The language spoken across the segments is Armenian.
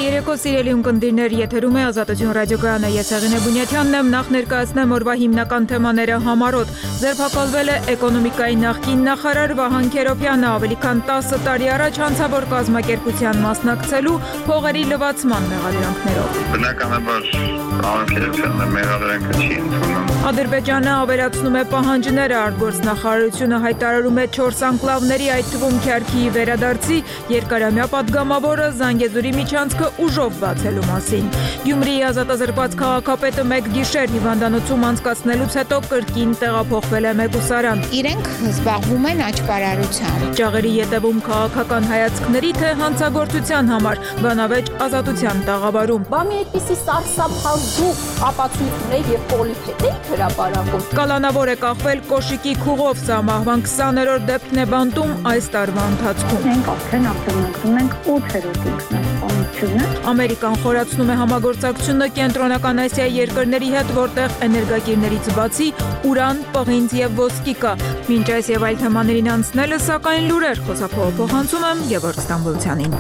երեկո սիրելի ունկնդիրներ, եթերում է Ազատություն ռադիոկայանը, ես Եղինե Բունյաթյանն եմ, նախ ներկայացնեմ օրվա հիմնական թեմաները համառոտ։ Ձերբակալվել է էկոնոմիկայի նախկին նախարար Վահան Քերոբյանը, ավելի քան 10 տարի առաջ հանցավոր կազմակերպության մասնակցելու փողերի լվացման մեղադրանքներով։ Բնականաբար Վահան Քերոբյանը մեղադրանքը չի ընդունում։ Ադրբեջանը ավերացնում է պահանջները, արտգործնախարարությունը հայտարարում է 4 անկլավների, այդ թվում Քյարքիի վերադարձի երկարամյա պատգամավորը Զանգեզուրի միջանցքը ուժով բացելու մասին։ Գյումրիի ազատազրկված քաղաքապետը մեկ գիշեր հիվանդանոցում անցկացնելուց հետո կրկին տեղափոխվել է մեկուսարան։ Իրենք զբաղվում են աճկարարությամբ։ Ճաղերի ետևում քաղաքական հայացքների թե հանցագործության համար բանավեճ Ազատության տաղավարում։ Բա մի այդպիսի սարսափազու ապացույցներ եւ պոլիփետիկ հրապարակում։ Կալանավոր է կախվել կոշիկի քուղով, սա մահվան 20-րդ դեպքն է բանտում այս տարվա ընթացքում։ Մենք արդեն ակտիվացնում ենք 8-րդ ինքնասպանությունը։ Ամերիկան խորացնում է համագործակցությունը Կենտրոնական Ասիայի երկրների հետ, որտեղ էներգակիրներից բացի ուրան, պղինձ եւ ոսկի կա։ Մինչ այս եւ այլ թեմաներին անցնելը, սակայն լուրեր խոսափողանցում եմ Գևորգ Ստամբոլցյանին։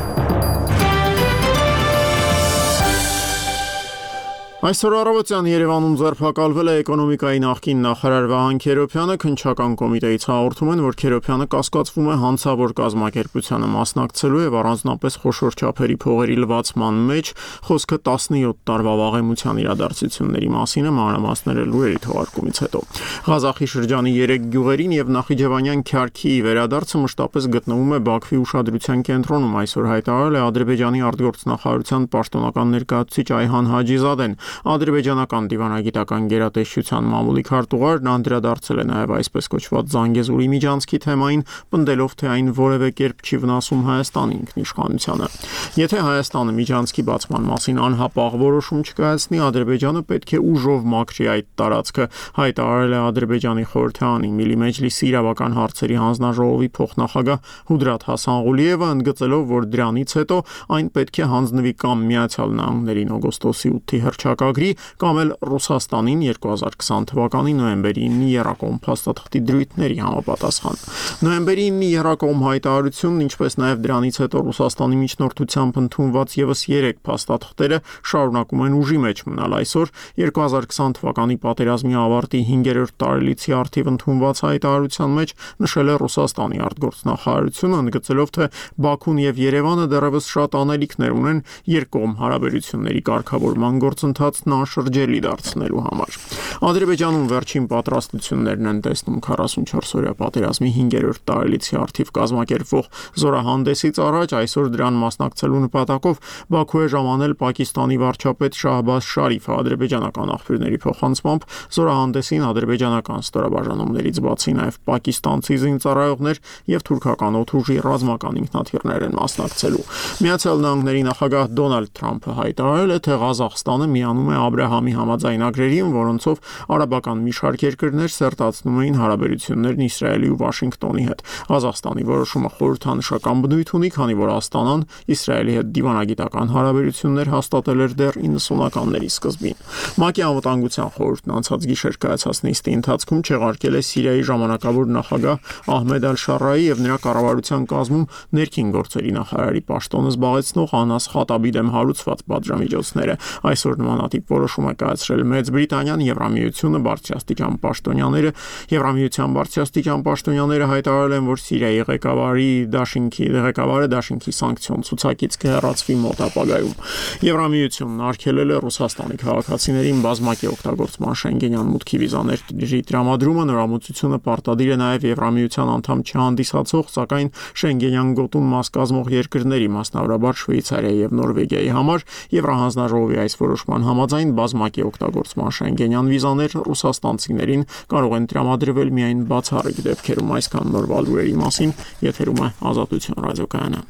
Այսօր առավոտյան Երևանում ձերբակալվել է էկոնոմիկայի նախկին նախարար Վահան Քերոբյանը, քննչական կոմիտեից հաղորդում են, որ Քերոբյանը կասկածվում է հանցավոր կազմակերպությանը մասնակցելու եւ առանձնապես խոշոր չափերի փողերի լվացման մեջ, խոսքը 17 տարվա վաղեմության իրադարձությունների մասին է, մանրամասները լուրերի թողարկումից հետո։ Ղազախի շրջանի 3 գյուղերին եւ Նախիջևանյան Քյարքիի վերադարձը մշտապես գտնվում է Բաքվի ուշադրության կենտրոնում, այսօր հայտարարել է Ադրբեջանի արտգործնախարարության պաշտոնական ներկայացուցիչ Այհան Հաջիզադեն։ Ադրբեջանական դիվանագիտական գերատեսչության մամուլի քարտուղարն անդրադարձել է նաև այսպես կոչված Զանգեզուրի միջանցքի թեմային, պնդելով, թե այն որևէ կերպ չի վնասում Հայաստանի ինքնիշխանությանը։ Եթե Հայաստանը միջանցքի բացման մասին անհապաղ որոշում չկայացնի, Ադրբեջանը պետք է ուժով մաքրի այդ տարածքը, հայտարարել է Ադրբեջանի խորհրդարանի Միլի Մեջլիսի իրավական հարցերի հանձնաժողովի փոխնախագահ Հուդրաթ Հասանղուլիևը, ընդգծելով, որ դրանից հետո այն պետք է հանձնվի կամ Միացյալ Նահանգներին օգոստոսի 8-ի հռչակագրի կամ էլ Ռուսաստանին 2020 թվականի նոյեմբերի 9-ի եռակողմ փաստաթղթի դրույթների համապատասխան։ Նոյեմբերի 9-ի եռակողմ հայտարարությունն, ինչպես նաև դրանից հետո Ռուսաստանի միջնորդությամբ ընդունված եւս 3 փաստաթղթերը շարունակում են ուժի մեջ մնալ։ Այսօր 2020 թվականի պատերազմի ավարտի 5-րդ տարելիցի արդիվ ընդունված հայտարարության մեջ նշել է Ռուսաստանի արտգործնախարարությունը, ընդգծելով, թե Բաքուն եւ Երևանը դեռևս շատ անելիքներ ունեն երկկողմ հարաբերությունների կարգավորման գործընթացն անշրջելի դարձնելու համար։ Ադրբեջանում վերջին պատրաստություններն են տեսնում 44-օրյա պատերազմի 5-րդ տարելիցի արդիվ կազմակերպվող զորահանդեսից առաջ, այսօր դրան մասնակցելու նպատակով Բաքու է ժամանել Պակիստանի վարչապետ Շահբազ Շարիֆը, ադրբեջանական աղբյուրների փոխանցմամբ զորահանդեսին ադրբեջանական ստորաբաժանումներից բացի նաև պակիստանցի զինծառայողներ եւ թուրքական օդուժի ռազմական ինքնաթիռներ են մասնակցելու։ Միացյալ Նահանգների նախագահ Դոնալդ Թրամփը հայտարարել է, թե Ղազախստանը միանում է Աբրահամի համաձայնագրերին, որոնցով արաբական մի շարք երկրներ սերտացնում էին հարաբերություններն Իսրայելի ու Վաշինգտոնի հետ։ Ղազախստանի որոշումը խորհրդանշական բնույթ ունի, քանի որ Աստանան Իսրայելի հետ դիվանագիտական հարաբերություններ հաստատել էր դեռ 90-ականների սկզբին։ ՄԱԿ-ի անվտանգության խորհուրդն անցած գիշեր կայացած նիստի ընթացքում չեղարկել է Սիրիայի ժամանակավոր նախագահ Ահմեդ Ալ-Շարայի եւ նրա կառավարության կազմում ներքին գործերի նախարարի պաշտոնը զբաղեցնող Անաս Խատաբի դեմ հարուցված պատժամիջոցները։ Այսօր նմանատիպ որոշում է կայացրել Մեծ Բրիտանիան, Եվրամիությունը, բարձրաստիճան պաշտոնյաները։ Եվրամիության բարձրաստիճան պաշտոնյաները հայտարարել են, որ Սիրիայի ղեկավարը Դաշինքի սանկցիոն ցուցակից կհեռացվի մոտ ապագայում։ Եվրամիությունն արգելել է Ռուսաստանի քաղաքացիներին բազմակի օգտագործման Շենգենյան մուտքի վիզաների տրամադրումը։ Նորամուծությունը պարտադիր է նաև Եվրամիության անդամ չհանդիսացող, սակայն Շենգենյան գոտուն մաս կազմող երկրների, մասնավորաբար Շվեյցարիայի եւ Նորվեգիայի համար։ Եվրահանձնաժողովի այս որոշման համաձայն բազմակի օգտագործման Շենգենյան վիզաներ ռուսաստանցիներին կարող են տրամադրվել միայն բացառիկ դեպքերում։ Այսքան նոր լուրերի մասին եթերում է Ազատություն ռադիոկայանը։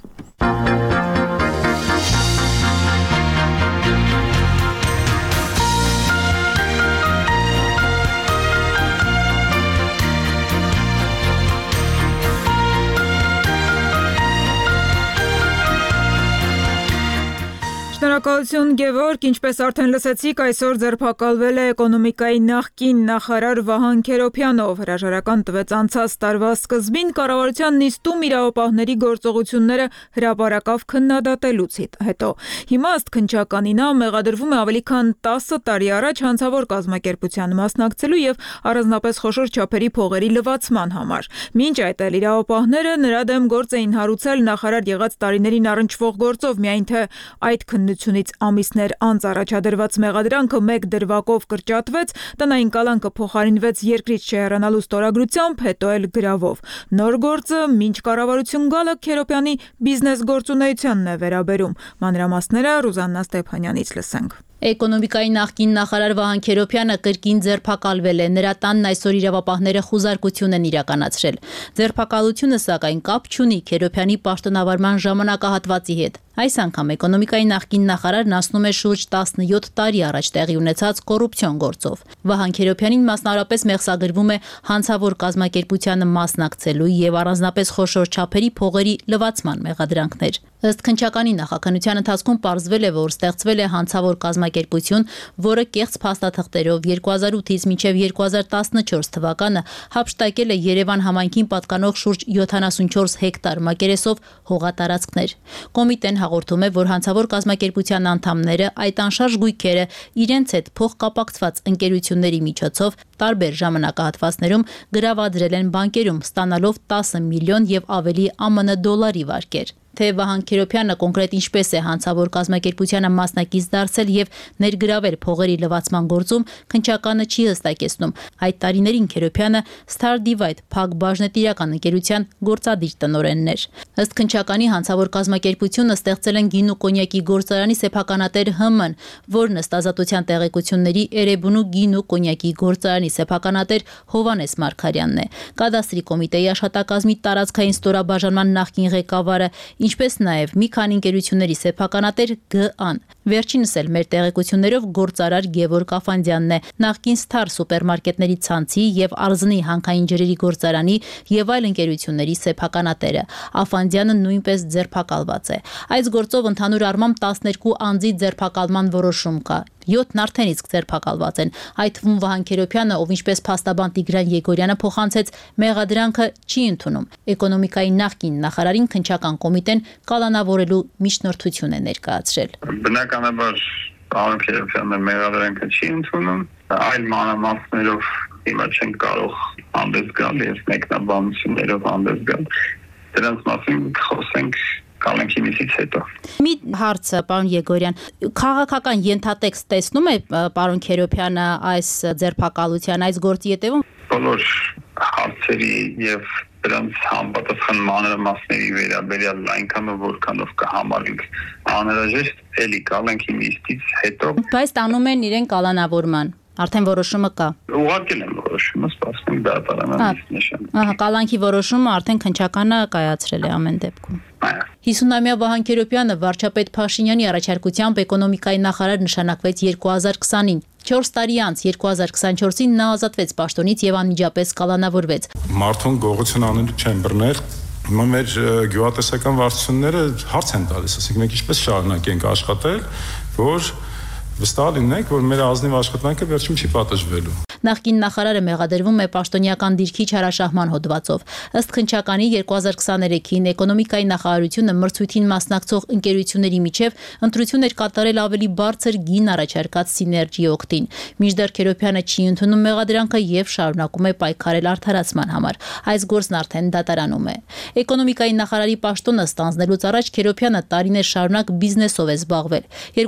Շնորհակալություն Գևորգ, ինչպես արդեն լսեցիք, այսօր ձերբակալվել է էկոնոմիկայի նախկին նախարար Վահան Քերոփյանով։ Հրաժարական տվեց անցած տարվա սկզբին կառավարության նիստում իրավապահների գործողությունները հրապարակավ քննադատելուց հետո։ Հիմա ըստ քննչականի նա մեղադրվում է ավելի քան 10 տարի առաջ հանցավոր կազմակերպության մասնակցելու եւ առանձնապես խոշոր չափերի փողերի լվացման համար։ Մինչ այդ էլ իրավապահները նրա դեմ գործ էին հարուցել նախարար եղած տարիներին առնչվող գործով, միայն թե այդ քննությունից ամիսներ անց առաջադրված մեղադրանքը մեկ դրվագով կրճատվեց, տնային կալանքը փոխարինվեց երկրից չհեռանալու ստորագրությամբ, հետո էլ գրավով։ Նոր գործը մինչ կառավարություն գալը Քերոփյանի բիզնես գործունեությանն է վերաբերում։ Մանրամասները Ռուզաննա Ստեփանյանից լսենք։ Էկոնոմիկայի նախկին նախարար Վահան Քերոփյանը կրկին ձերբակալվել է։ Նրա տանն այսօր իրավապահները խուզարկություն են իրականացրել։ Ձերբակալությունը սակայն կապ չունի Քերոփյանի պաշտոնավարման ժամանակահատվածի հետ։ Այս անգամ էկոնոմիկայի նախկին նախարարն ասնում է շուրջ 17 տարի առաջ տեղի ունեցած կոռուպցիոն գործով։ Վահան Քերոփյանին մասնավորապես մեղսագրվում է հանցավոր կազմակերպությանը մասնակցելու եւ առանձնապես խոշոր չափերի փողերի լվացման մեղադրանքներ։ Ըստ քննչականի նախաքննության ընթացքում պարզվել է, որ ստեղծվել է հանցավոր կազմակերպություն, որը կեղծ փաստաթղթերով 2008-ից մինչև 2014 թվականը հափշտակել է Երևան համայնքին պատկանող շուրջ 74 հեկտար մակերեսով հողատարածքներ։ Կոմիտեն հաղորդում է, որ հանցավոր կազմակերպության անդամները այդ անշարժ գույքերը իրենց հետ փոխկապակցված ընկերությունների միջոցով տարբեր ժամանակահատվածներում գրավադրել են բանկերում, ստանալով 10 միլիոն եւ ավելի ԱՄՆ դոլարի վարկեր։ Թե Վահան Քերոփյանը կոնկրետ ինչպես է հանցավոր կազմակերպությանը մասնակից դարձել եւ ներգրավել փողերի լվացման գործում, քննչականը չի հստակեցնում։ Այդ տարիներին Քերոփյանը Star Divide փակ բաժնետիրական ընկերության գործադիր տնօրենն էր։ Ըստ քննչականի հանցավոր կազմակերպությունը ստեղծել են գին ու կոնյակի գործարանի սեփականատեր ՀՄ-ն, որն ըստ ազատության տեղեկությունների Էրեբունու գին ու կոնյակի գործարանի սեփականատեր Հովանես Մարգարյանն է։ Կադաստրի կոմիտեի աշխատակազմի տարածքային ստորաբաժանման նախկին ղեկավարը, ինչպես նաև մի քանի ընկերությունների սեփականատեր ԳԱ-ն։ Վերջինս էլ մեր տեղեկություններով գործարար Գևորգ Աֆանդյանն է, նախկին Star սուպերմարկետների ցանցի եւ Արզնի հանքային ջրերի գործարանի եւ այլ ընկերությունների սեփականատերը։ Աֆանդյանը նույնպես ձերբակալված է։ Այս գործով ընդհանուր առմամբ 12 անձի ձերբակալման որոշում կա։ 7-ն արդեն իսկ ձերբակալված են։ Այդ թվում Վահան Քերոփյանը, ով ինչպես փաստաբան Տիգրան Եգորյանը փոխանցեց, մեղադրանքը չի ընդունում։ Էկոնոմիկայի նախկին նախարարին քննչական կոմիտեն կալանավորելու միջնորդություն է ներկայացրել։ Բնականաբար պարոն Քերոփյանը մեղադրանքը չի ընդունում, այլ մանրամասներով հիմա չեն կարող հանդես գալ եւ մեկնաբանություններով հանդես գալ։ Դրանց մասին խոսենք կալանքի միսից հետո։ Մի հարցը, պարոն Եգորյան, քաղաքական ենթատեքստ տեսնում է պարոն Քերոփյանը այս ձերբակալության, այս գործի հետևում։ Բոլոր հարցերի եւ դրանց համապատասխան մանրամասների վերաբերյալ այնքանով որքանով կհամարենք անհրաժեշտ, էլի կալանքի միսից հետո։ Բայց տանում են իրեն կալանավորման։ Արդեն որոշումը կա։ Ուղղակի են որոշումը, սպասում դատարանից նշան։ Ահա, կալանքի որոշումը արդեն քննչականը կայացրել է ամեն դեպքում։ 50-ամյա Վահան Քերոփյանը վարչապետ Փաշինյանի առաջարկությամբ էկոնոմիկայի նախարար նշանակվեց 2020-ին։ 4 տարի անց 2024-ին նա ազատվեց պաշտոնից եւ անմիջապես կալանավորվեց։ Մարդուն գողություն անելու չեն բռնել։ Հիմա մեր գյուղատնտեսական վարչությունները հարց են տալիս, ասենք մենք ինչպես շարունակենք աշխատել, որ վստահ լինենք, որ մեր ազնիվ աշխատանքը վերջում չի պատժվելու։ Նախկին նախարարը մեղադրվում է պաշտոնյական դիրքի չարաշահման հոդվածով։ Ըստ քննչականի 2023-ին էկոնոմիկայի նախարարությունը մրցույթին մասնակցող ընկերությունների միջև ընտրություն էր կատարել ավելի բարձր գին առաջարկած Սիներգի օգտին։ Մինչդեռ Քերոփյանը չի ընդունում մեղադրանքը եւ շարունակում է պայքարել արդարացման համար։ Այս գործն արդեն դատարանում է։ Էկոնոմիկայի նախարարի պաշտոնը ստանձնելուց առաջ Քերոփյանը տարիներ շարունակ բիզնեսով է զբաղվել։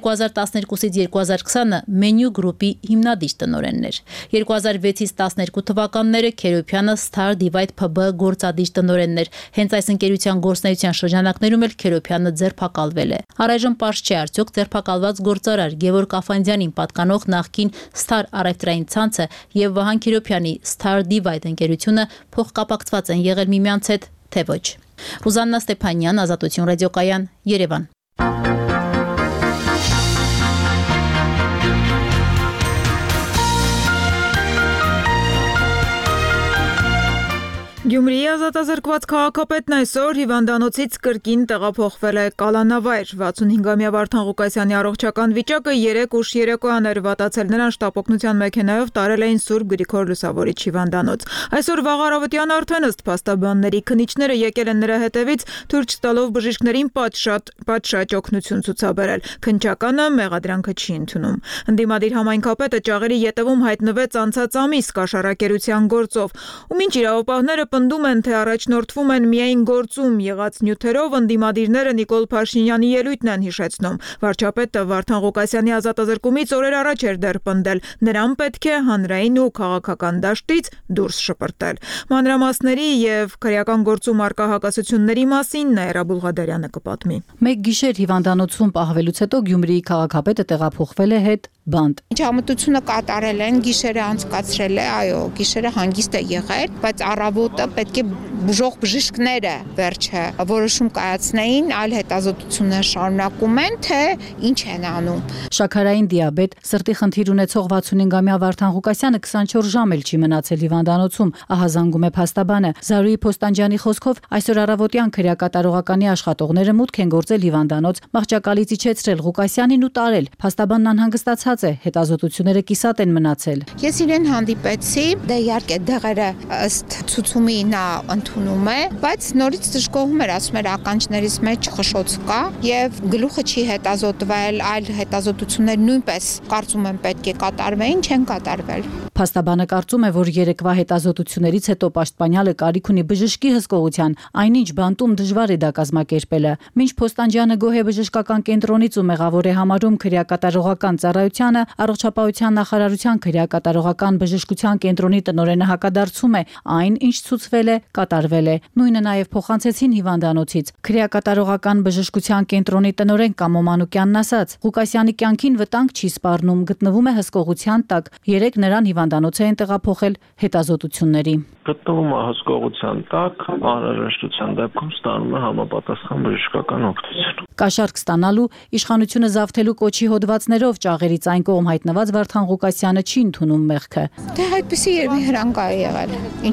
2012-ից 2020-ը Menu Group-ի հիմնադիր տնօրենն էր։ 2006-ից 12 թվականները Քերոփյանը Star Divide PB գործադիր տնօրենն էր։ Հենց այս ընկերության գործնեայության շրջանակներում էլ Քերոփյանը ձերբակալվել է։ Առայժմ պարզ չէ արդյոք ձերբակալված գործարար Գևորգ Աֆանդյանին պատկանող նախկին Star առևտրային ցանցը եւ Վահան Քերոփյանի Star Divide ընկերությունը փոխկապակցված են եղել միմյանց հետ, թե ոչ։ Ռուզաննա Ստեփանյան, Ազատություն ռադիոկայան, Երևան։ Գյումրիի ազատազրկված քաղաքապետն այսօր հիվանդանոցից կրկին տեղափոխվել է կալանավայր։ 65-ամյա Վարդան Ղուկասյանի առողջական վիճակը 3 ուշ երեկոյան էր վատացել, նրան շտապօգնության մեքենայով տարել էին Սուրբ Գրիգոր Լուսավորիչ հիվանդանոց։ Այսօր վաղ առավոտյան արդեն ըստ փաստաբանների քննիչները եկել են նրա հետևից, թույլ չտալով բժիշկներին պատշաճ օգնություն ցուցաբերել։ Քննչականը մեղադրանքը չի ընդունում։ Ընդդիմադիր համայնքապետը ճաղերի ետևում հայտնվեց անցած ամիս կաշառակերության գործով, ու մինչ իրավապահները պնդում են, թե առաջնորդվում են միայն գործում եղած նյութերով, ընդդիմադիրները Նիկոլ Փաշինյանի ելույթն են հիշեցնում։ Վարչապետը Վարդան Ղուկասյանի ազատազրկումից օրեր առաջ էր դեռ պնդել, նրան պետք է հանրային ու քաղաքական դաշտից դուրս շպրտել։ Մանրամասների եւ քրեական գործում արկա հակասությունների մասին Նաիրա Բուլղադարյանը կպատմի։ Մեկ գիշեր հիվանդանոցում պահվելուց հետո Գյումրիի քաղաքապետը տեղափոխվել է հետ բանտ։ Միջամտությունը կատարել են, գիշերը անցկացրել է, այո, գիշերը հանգիստ է եղել, բայց առավոտը պետք է բուժող բժիշկները վերջը որոշում կայացնեին, այլ հետազոտություններ շարունակում են, թե ինչ են անում։ Շաքարային դիաբետ, սրտի խնդիր ունեցող 65-ամյա Վարդան Ղուկասյանը 24 ժամ էլ չի մնացել հիվանդանոցում, ահազանգում է փաստաբանը։ Զարուհի Փոստանջյանի խոսքով այսօր առավոտյան քրեակատարողականի աշխատողները մուտք են գործել հիվանդանոց, մահճակալից իջեցրել Ղուկասյանին ու տարել։ Փաստաբանն անհանգստացած է, հետազոտությունները կիսատ են մնացել։ Ես իրեն հանդիպեցի, դե իհարկե դեղերը ըստ ցուցումի նա ընդունում է, բայց նորից դժգոհում էր, ասում էր ականջներից մեջ խշշոց կա եւ գլուխը չի հետազոտվել, այլ հետազոտություններ նույնպես կարծում եմ պետք է կատարվեին, չեն կատարվել։ Փաստաբանը կարծում է, որ երեկվա հետազոտություններից հետո պաշտպանյալը կարիք ունի բժշկի հսկողության, այնինչ բանտում դժվար է դա կազմակերպելը։ Մինչ Փոստանջյանը գոհ է բժշկական կենտրոնից ու մեղավոր է համարում քրեակատարողական ծառայությանը, առողջապահության նախարարության քրեակատարողական բժշկության կենտրոնի տնօրենը հակադարձում է, այն ինչ ցուցվել է, կատարվել է։ Նույնը նաև փոխանցեցին հիվանդանոցից։ Քրեակատարողական բժշկության կենտրոնի տնօրեն Կամո Մանուկյանն ասաց. Ղուկասյանի կյանքին վտանգ չի սպառնում, գտնվում է հսկողության տակ։ Երեք նրան հիվանդանոց են տեղափոխել հետազոտությունների։ Գտնվում է հսկողության տակ, անհրաժեշտության դեպքում ստանում է համապատասխան բժշկական օգնություն։ Կաշառք ստանալու, իշխանությունը զավթելու կոչի հոդվածներով ճաղերից այն կողմ հայտնված Վարդան Ղուկասյանը չի ընդունում մեղքը։ Դե այդպեսի երևի հրանգա է եղել։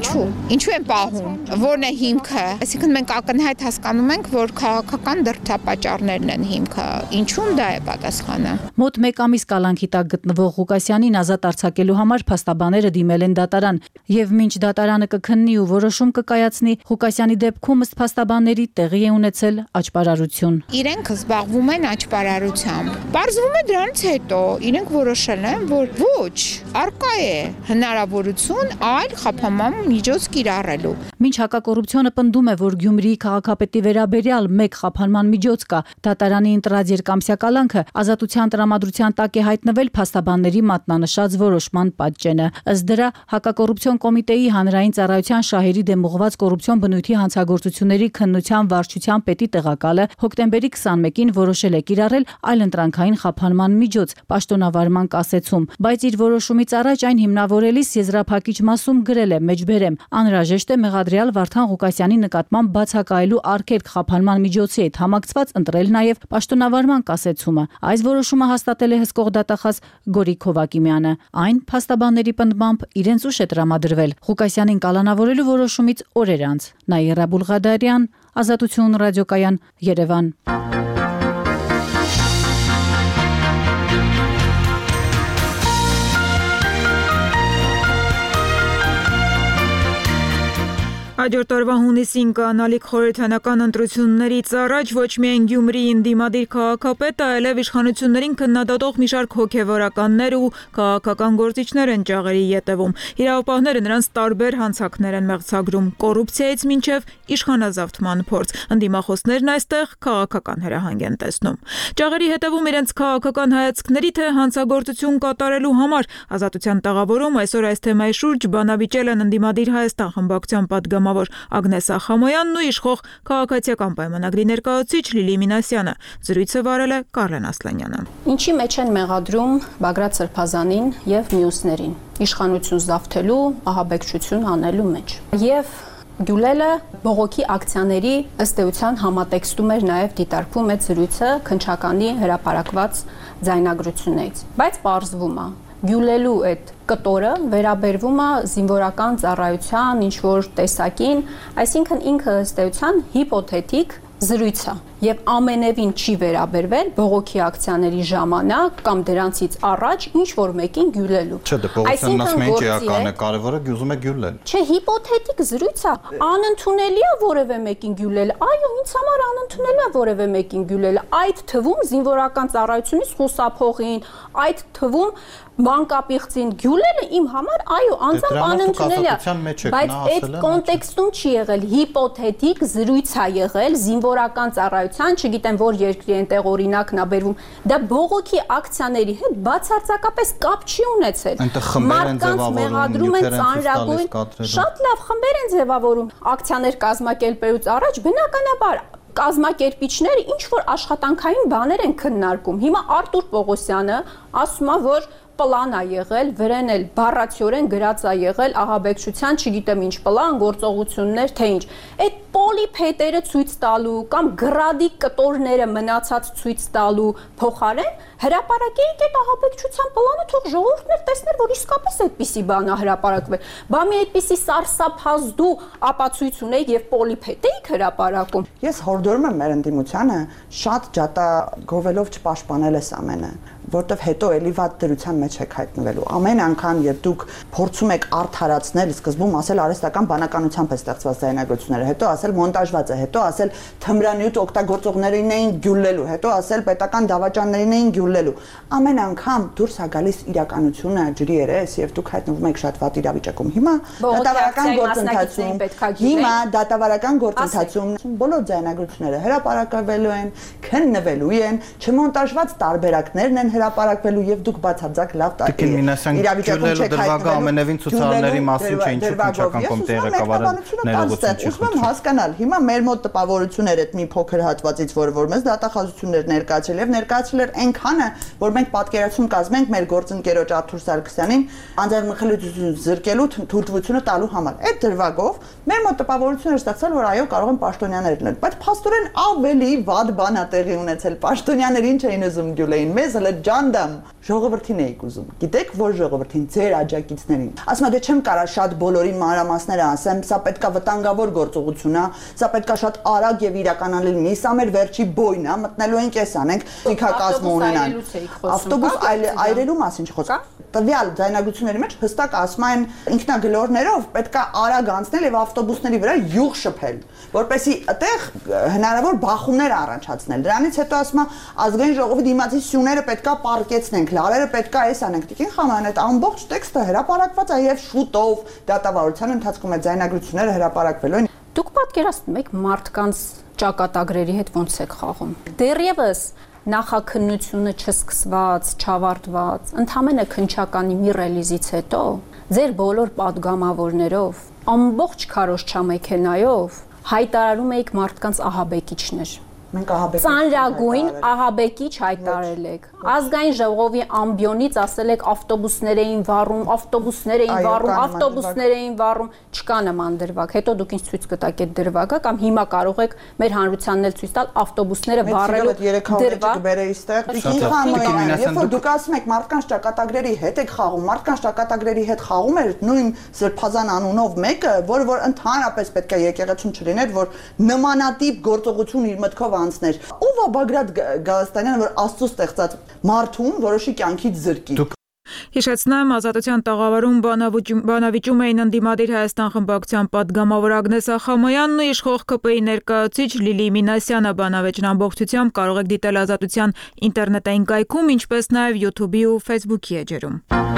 Ինչու են պահում։ Որն է հիմքը։ Այսինքն մենք ակնհայտ հասկանում ենք, որ քաղաքական դրդապատճառներն են հիմքը։ Ինչու՞ն դա է պատասխանը։ Մոտ 1 ամիս կալանքի տակ գտնվող Ղուկասյանին ազատ արձակելու համար փաստաբանները դիմել են դատարան, եւ մինչ դատարանը կքննի ու որոշում կկայացնի, Ղուկասյանի դեպքում ըստ փաստաբանների տեղի է ունեցել աճպարարություն։ Իրենք զբաղվում են աճպարարությամբ։ Պարզվում է դրանից հետո իրենք որոշել են, որ ոչ, արկա է հնարավորություն այլ խափանման միջոց կիրառելու։ Մինչ հակակոռուպցիոնը պնդում է, որ Գյումրիի քաղաքապետի վերաբերյալ մեկ խափանման միջոց կա, դատարանի ընտրած երկամսյա կալանքը ազատության տրամադրության տակ է հայտնվել փաստաբանների մատնանշած որոշման պատճենը։ Ըստ դրա հակակոռուպցիոն կոմիտեի հանրային ծառայության շահերի դեմ ուղղված կոռուպցիոն բնույթի հանցագործությունների քննության վարչության պետի տեղակալը հոկտեմբերի 21-ին որոշել է կիրառել այլընտրանքային խափանման միջոց պաշտոնավարման կասեցում, բայց իր որոշումից առաջ այն հիմնավորելիս եզրափակիչ մասում գրել է մեջբերեմ. անհրաժեշտ է մեղադրյալ Վարդան Ղուկասյանի նկատմամբ բացակայելու արգելք խափանման միջոցի հետ համակցված ընտրել նաև պաշտոնավարման կասեցումը։ Այս որոշումը հաստատել է հսկող դատախազ Գորիկ Հովակիմյանը։ Այն փաստաբանների պնդմամբ իրենց ուշ է տրամադրվել Ղուկասյանին կալանավորելու որոշումից օրեր անց։ Նաիրա Բուլղադարյան, Ազատություն ռադիոկայան, Երևան։ Հաջորդ տարվա հունիսին կանալիք խորհրդանական ընտրություններից առաջ ոչ միայն Գյումրիի ընդդիմադիր քաղաքապետը, այլև իշխանություններին քննադատող մի շարք հոգևորականներ ու քաղաքական գործիչներ են ճաղերի ետևում։ Իրավապահները նրանց տարբեր հանցանքներ են մեղցագրում՝ կոռուպցիայից մինչև իշխանազավթման փորձ։ Ընդդիմախոսներն այստեղ քաղաքական հրահանգ են տեսնում։ Ճաղերի հետևում իրենց քաղաքական հայացքների թե հանցագործություն կատարելու համար Ազատության տաղավարում այսօր այս թեմայի շուրջ բանավիճել են ընդդիմադիր Հայաստան խմբակցության պատգամավոր Ագնես Ախամոյանն ու իշխող քաղաքացիական պայմանագրի ներկայացուցիչ Լիլի Մինասյանը։ Զրույցը վարել է Կարլեն Ասլանյանը։ Ինչի մեջ են մեղադրում Բագրատ Սրբազանին եւ մյուսներին իշխանություն զավթելու, ահաբեկչություն անելու մեջ։ Եվ Գյուլելը բողոքի ակցիաների ըստ էության համատեքստում էր նաև դիտարկվում այդ զրույցը քննչականի հրապարակված ձայնագրություններից, բայց պարզվում է գյուլելու այդ կտորը վերաբերվում է զինվորական ծառայության ինչ որ տեսակին, այսինքն ինքը ըստ էության հիպոթետիկ զրույց է եւ ամենևին չի վերաբերվել բողոքի ակցիաների ժամանակ կամ դրանցից առաջ ինչ որ մեկին գյուլելու։ Չէ, դե բողոքն ասում են էական է, կարևորը ուզում է գյուլել։ Չէ, հիպոթետիկ զրույց է, անընդունելի է որևէ մեկին գյուլել։ Այո, ինձ համար անընդունելի է որևէ մեկին գյուլել։ Այդ թվում զինվորական ծառայությունից խուսափողին, այդ թվում մանկապիղծին գյուլելը իմ համար այո, անձամբ անընդունելի է, բայց այդ կոնտեքստում չի եղել, հիպոթետիկ զրույց է եղել զինվորական ծառայության, չգիտեմ որ երկրի այնտեղ օրինակն է բերվում, դա բողոքի ակցիաների հետ բացարձակապես կապ չի ունեցել։ Մարդկանց մեղադրում են ծանրագույն, շատ լավ խմբեր են ձևավորում, ակցիաներ կազմակերպելուց առաջ բնականաբար կազմակերպիչները ինչ որ աշխատանքային բաներ են քննարկում։ Հիմա Արտուր Պողոսյանը ասում է, որ պլան է եղել, վրան էլ բառացիորեն գրած է եղել ահաբեկչության, չգիտեմ ինչ պլան, գործողություններ, թե ինչ։ Այդ պոլիփետերը ցույց տալու կամ գրադի կտորները մնացած ցույց տալու փոխարեն հրապարակեիք այդ ահաբեկչության պլանը, թող ժողովուրդն էլ տեսներ, որ իսկապես այդպիսի բան է հրապարակվել։ Բա մի այդպիսի սարսափազդու ապացույց ունեիք եւ պոլիփետ էիք հրապարակում։ Ես հորդորում եմ մեր ընդդիմությանը շատ ջատագովելով չպաշտպանել այս ամենը, որտեվ հետո էլի վատ դրության մեջ եք հայտնվելու։ Ամեն անգամ, երբ դուք փորձում եք արդարացնել, սկզբում ասել արհեստական բանականությամբ է ստեղծված ձայնագրությունները, հետո ասել մոնտաժված է, հետո ասել թմրանյութ օգտագործողներին էին գյուլելու, հետո ասել պետական դավաճաններին էին գյուլելու։ Ամեն անգամ դուրս է գալիս իրականությունը ջրի երես եւ դուք հայտնվում եք շատ վատ իրավիճակում։ Հիմա դատավարական գործընթացում բոլոր ձայնագրությունները հրապարակվելու են, քննվելու են, չմոնտաժված տարբերակներն են հրապարակվելու եւ դուք բացարձակ լավ իրավիճակում չեք դրվագը ամենևին ցուցարարների մասին չէ, ինչու քննչական կոմիտեի ղեկավարը ներողություն չի խնդրում հասկանալ։ Հիմա մեր մոտ տպավորություն էր այդ մի փոքր հատվածից, որ մեզ դատախազություններ ներկայացրել եւ ներկայացրել էր այնքանը, որ մենք պատկերացում կազմենք մեր գործընկերոջ Արթուր Սարգսյանին անձնամխելիություն զրկելու թույլտվությունը տալու համար։ Այդ դրվագով մեր մոտ տպավորություն էր ստացել, որ այո, կարող են պաշտոնյաներ լինել, բայց փաստորեն ավելի վատ բան է տեղի ունեցել։ Պաշտոնյաներին չէին ուզում գյուլեին, մեզ հələ ջանդամ ժողովրդին էիք ուզում։ Գիտեք, որ ժողովրդին ձեր աջակիցներին։ Ասում եմ, դե չեմ կարա շատ բոլորին մանրամասները ասեմ, սա պետքա վտանգավոր գործողություն է, սա պետքա շատ արագ եւ իրականանալի լինի, սա մեր վերջի բոյն է, մտնելու ենք էս անենք, ցիկակազմ ունենան։ Ավտոբուս այրելու մասին չխոսք։ Տվյալ ձայնագրությունների մեջ հստակ ասում են ինքնագլորներով պետքա արագ անցնել եւ ավտոբուսների վրա յուղ շփել, որպեսզի այդտեղ հնարավոր բախումներ առաջացնել։ Դրանից հետո ասում է ազգային ժողովի դիմացի սյուները պետքա պարկեցնենք, լարերը պետքա էս անենք։ Տիկին Խամանյան, այդ ամբողջ տեքստը հրապարակված է եւ շուտով դատավարության ընթացքում այդ ձայնագրությունները հրապարակվելու են։ Դուք պատկերացնում եք մարդկանց ճակատագրերի հետ ոնց եք խաղում։ Դեռևս նախաքննությունը չսկսված, չավարտված, ընդհանրապես քննչականի մի ռելիզից հետո ձեր բոլոր падգամավորներով, ամբողջ քարոզչա մեքենայով հայտարարում եք մարդկանց ահաբեկիչներ։ Ծանրագույն ահաբեկիչ հայտարարել եք։ Ազգային ժողովի ամբիոնից ասել եք ավտոբուսներ էին վառում, ավտոբուսներ էին վառում, չկա նման դրվագ։ Հետո դուք ինձ ցույց կտաք այդ դրվագը կամ հիմա կարող եք մեր հանրությանն էլ ցույց տալ ավտոբուսները վառելու դրվագ։ Երբ որ դուք ասում եք մարդկանց ճակատագրերի հետ եք խաղում, մարդկանց ճակատագրերի հետ խաղում էր նույն Սրբազան անունով մեկը, որ ընդհանրապես պետք է եկեղեցում չլիներ, որ նմանատիպ գործողություն իր մտքով անցներ։ Ով է Բագրատ Գալստանյանը, որ Աստծո ստեղծած մարդուն որոշի կյանքից զրկի։ Հիշեցնեմ, Ազատության տաղավարում բանավիճում էին ընդդիմադիր Հայաստան խմբակցության պատգամավոր Ագնես Ախամոյանն ու իշխող ԿՊ-ի ներկայացուցիչ Լիլի Մինասյանը։ Բանավեճն ամբողջությամբ կարող եք դիտել Ազատության ինտերնետային կայքում, ինչպես նաև YouTube-ի ու Facebook-ի էջերում։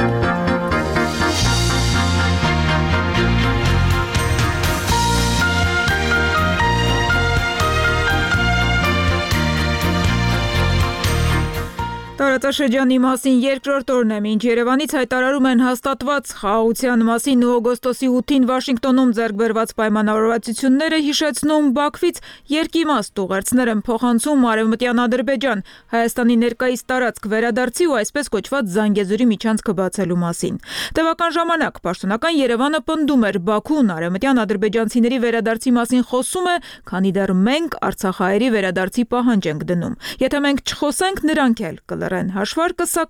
Տարածաշրջանի մասին երկրորդ օրն է, մինչ Երևանից հայտարարում են հաստատված խաղաղության մասին ու օգոստոսի 8-ին Վաշինգտոնում ձեռք բերված պայմանավորվածությունները, հիշեցնում Բաքվից երկիմաստ ուղերձներ են փոխանցում Արևմտյան Ադրբեջան, Հայաստանի ներկայիս տարածք վերադարձի ու այսպես կոչված Զանգեզուրի միջանցքը բացելու մասին։ Տևական ժամանակ պաշտոնական Երևանը պնդում էր Բաքուն արևմտյան ադրբեջանցիների վերադարձի մասին խոսում է, քանի դեռ մենք արցախահայերի վերադարձի պահանջ ենք դնում։ Եթե մենք չխոսենք, նրանք էլ կլռեն։ Հաշվարկը սակայն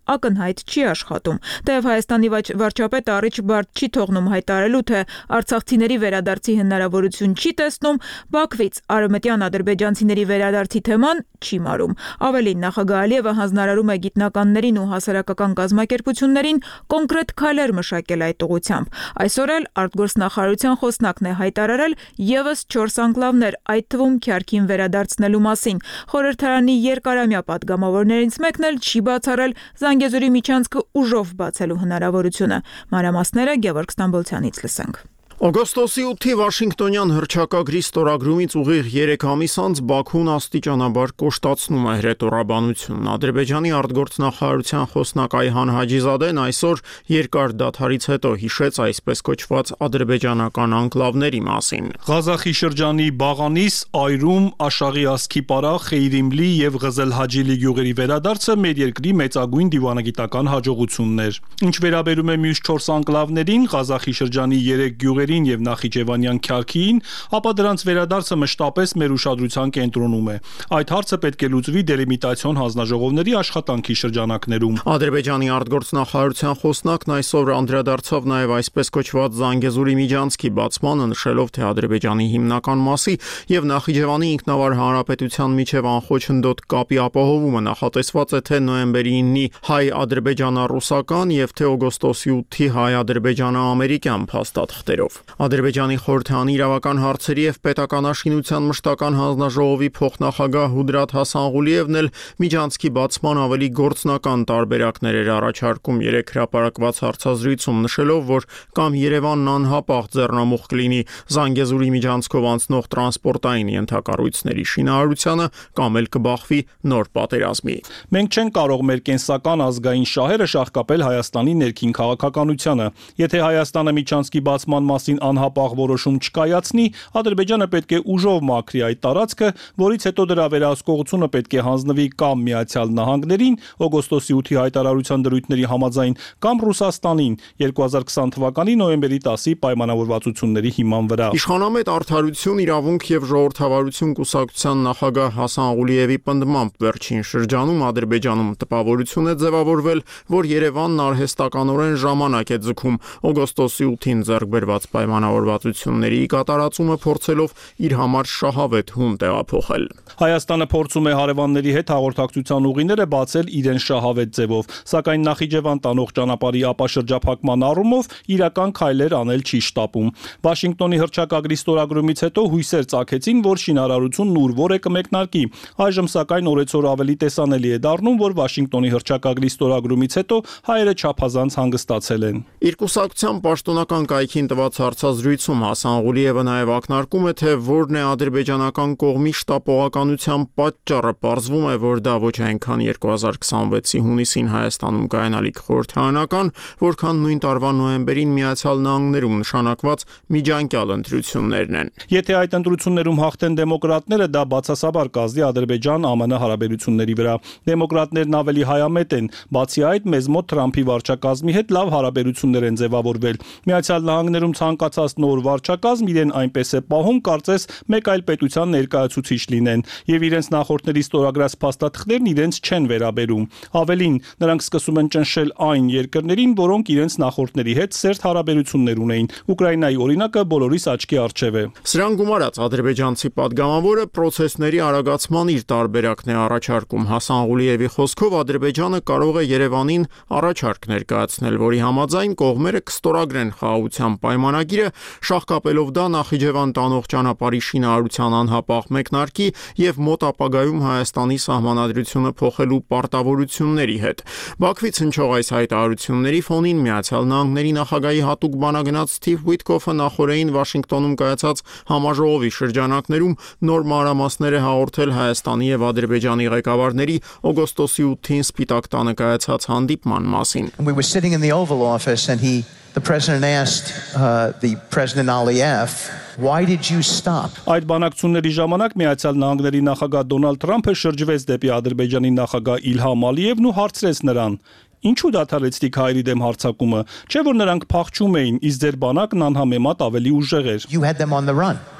ակնհայտ չի աշխատում։ Թեև Հայաստանի վարչապետը առիթ բարդ չի թողնում հայտարարելու, թե արցախցիների վերադարձի հնարավորություն չի տեսնում, Բաքվից արևմտյան ադրբեջանցիների վերադարձի թեման չի մարում։ Ավելին, նախագահ Ալիևը հանձնարարում է գիտնականներին ու հասարակական կազմակերպություններին կոնկրետ քայլեր մշակել այդ ուղղությամբ։ Այսօր էլ արտգործնախարարության խոսնակն է հայտարարել ևս 4 անկլավներ, այդ թվում Քյարքին վերադարձնելու մասին։ Խորհրդարանի երկարամյա պատգամավորներից մեկն էլ չի բացառել Զանգեզուրի միջանցքը ուժով բացելու հնարավորությունը։ Մանրամասները Գևորգ Ստամբոլցյանից լսենք։ Օգոստոսի 8-ի Վաշինգտոնյան հռչակագրի ստորագրումից ուղիղ 3 ամիս անց Բաքուն աստիճանաբար կոշտացնում է հրետորաբանությունն։ Ադրբեջանի արտգործնախարարության խոսնակ Այհան Հաջիզադեն այսօր երկար դադարից հետո հիշեց այսպես կոչված ադրբեջանական անկլավների մասին։ Ղազախի շրջանի Բաղանիս, Այրում, Աշաղի Ասքիպարա, Խեյրիմլի եւ Ղզելհաջիլի գյուղերի վերադարձը մեր երկրի մեծագույն դիվանագիտական հաջողությունն էր։ Ինչ վերաբերում է մյուս 4 անկլավներին, Ղազախի շրջանի 3 գյուղերի եւ Նախիջևանյան Քյարքիին, ապա դրանց վերադարձը մշտապես մեր ուշադրության կենտրոնում է։ Այդ հարցը պետք է լուծվի դելիմիտացիոն հանձնաժողովների աշխատանքի շրջանակներում։ Ադրբեջանի արտգործնախարարության խոսնակն այսօր անդրադարձավ նաեւ այսպես կոչված Զանգեզուրի միջանցքի բացմանը, նշելով, թե Ադրբեջանի հիմնական մասի եւ Նախիջևանի ինքնավար հանրապետության միջև անխոչնդոտ կապի ապահովումը նախատեսված է թե նոյեմբերի 9-ի հայ-ադրբեջանա-ռուսական եւ թե օգոստոսի 8-ի հայ-ադրբեջանա-ամերիկյան փաստաթղթերով։ Ադրբեջանի խորհրդանի իրավական հարցերի եւ պետականաշինության մշտական հանձնաժողովի փոխնախագահ Հուդրաթ Հասանղուլիևն էլ միջանցքի բացման ավելի գործնական տարբերակներ էր առաջարկում 3 հրապարակված հարցազրույցում, նշելով, որ կամ Երևանն անհապաղ ձեռնամուխ կլինի Զանգեզուրի միջանցքով անցնող տրանսպորտային ենթակառույցների շինարարությանը, կամ էլ կբախվի նոր պատերազմի։ Մենք չենք կարող մեր կենսական ազգային շահերը շահկապել Հայաստանի ներքին քաղաքականությանը։ Եթե Հայաստանը միջանցքի բացման մասին անհապաղ որոշում չկայացնի, Ադրբեջանը պետք է ուժով մաքրի այդ տարածքը, որից հետո դրա վերահսկողությունը պետք է հանձնվի կամ Միացյալ Նահանգներին օգոստոսի 8-ի հայտարարության դրույթների համաձայն, կամ Ռուսաստանին 2020 թվականի նոյեմբերի 10-ի պայմանավորվածությունների հիման վրա։ Իշխանամետ Արդարություն, իրավունք եւ ժողովրդավարություն կուսակցության նախագահ Հասան Ղուլիևի պնդմամբ վերջին շրջանում Ադրբեջանում տպավորություն է ձևավորվել, որ Երևանն արհեստականորեն ժամանակ է ձգում օգոստոսի 8-ին ձեռք բերված պայմանավորվածությունների կատարածումը փորձելով իր համար շահավետ հուն տեղափոխել։ Հայաստանը փորձում է հարևանների հետ հաղորդակցության ուղիները բացել իրեն շահավետ ձևով, սակայն Նախիջևան տանող ճանապարհի ապաշրջափակման առումով իրական քայլեր անել չի շտապում։ Վաշինգտոնի հռչակագրի ստորագրումից հետո հույսեր ծագեցին, որ շինարարությունն ուրվոր է կմեկնարկի։ Այժմ սակայն օրեցօր ավելի տեսանելի է դառնում, որ Վաշինգտոնի հռչակագրի ստորագրումից հետո հայերը չափազանց հանգստացել են։ Իր կուսակցության պաշտոնական կայքին տված հարցազրույցում Հասան Ղուլիևը նաև ակնարկում է, թե որն է ադրբեջանական կողմի շտապողականության պատճառը։ Պարզվում է, որ դա ոչ այնքան 2026-ի հունիսին Հայաստանում կայանալիք խորհրդարանական, որքան նույն տարվա նոյեմբերին Միացյալ Նահանգներում նշանակված միջանկյալ ընտրություններն են։ Եթե այդ ընտրություններում հաղթեն դեմոկրատները, դա բացասաբար կազդի Ադրբեջան-ԱՄՆ հարաբերությունների վրա։ Դեմոկրատներն ավելի հայամետ են, բացի այդ մեզ մոտ Թրամփի վարչակազմի հետ լավ հարաբերություններ են ձևավորվել։ Միացյալ Նահանգներում ցանկացած նոր վարչակազմ իրեն այնպես է պահում, կարծես մեկ այլ պետության ներկայացուցիչ լինեն, եւ իրենց նախորդների ստորագրած փաստաթղթերն իրենց չեն վերաբերում։ Ավելին, նրանք սկսում են ճնշել այն երկրներին, որոնք իրենց նախորդների հետ սերտ հարաբերություններ ունեին։ Ուկրաինայի օրինակը բոլորիս աչքի առջև է։ Սրան գումարած ադրբեջանցի падգամավորը process-ների արագացման իր տարբերակն է առաջարկում։ Հասան Ղուլիևի խոսքով Ադրբեջանը կարող է Երևանին առաջարկ ներկայացնել, որի համաձայն կողմերը կստորագրեն խաղաղության պայմանագիրը, շահկապելով դա Նախիջևան տանող ճանապարհի շինարարության անհապաղ մեկնարկի եւ մոտ ապագայում Հայաստանի սահմանադրությունը փոխելու պարտավորությունների հետ։ Բաքվից հնչող այս հայտարարությունների ֆոնին Միացյալ Նահանգների նախագահի հատուկ բանագնաց Սթիվ Ուիթկոֆը նախորդին Վաշինգտոնում կայացած համաժողովի շրջանակներում նոր մանրամասներ է հաղորդել Հայաստանի եւ Ադրբեջանի ղեկավարների օգոստոսի 8-ին Սպիտակ տանը կայացած հանդիպման մասին։ We were sitting in the Oval Office and the president asked the President Aliyev, why did you stop? Այդ բանակցությունների ժամանակ Միացյալ Նահանգների նախագահ Դոնալդ Թրամփը շրջվեց դեպի Ադրբեջանի նախագահ Իլհամ Ալիևն ու հարցրեց նրան. Ինչու դադարեցիք հայերի դեմ հարձակումը, չէ՞ որ նրանք փախչում էին, իսկ ձեր բանակն անհամեմատ ավելի ուժեղ էր։ You had them on the run.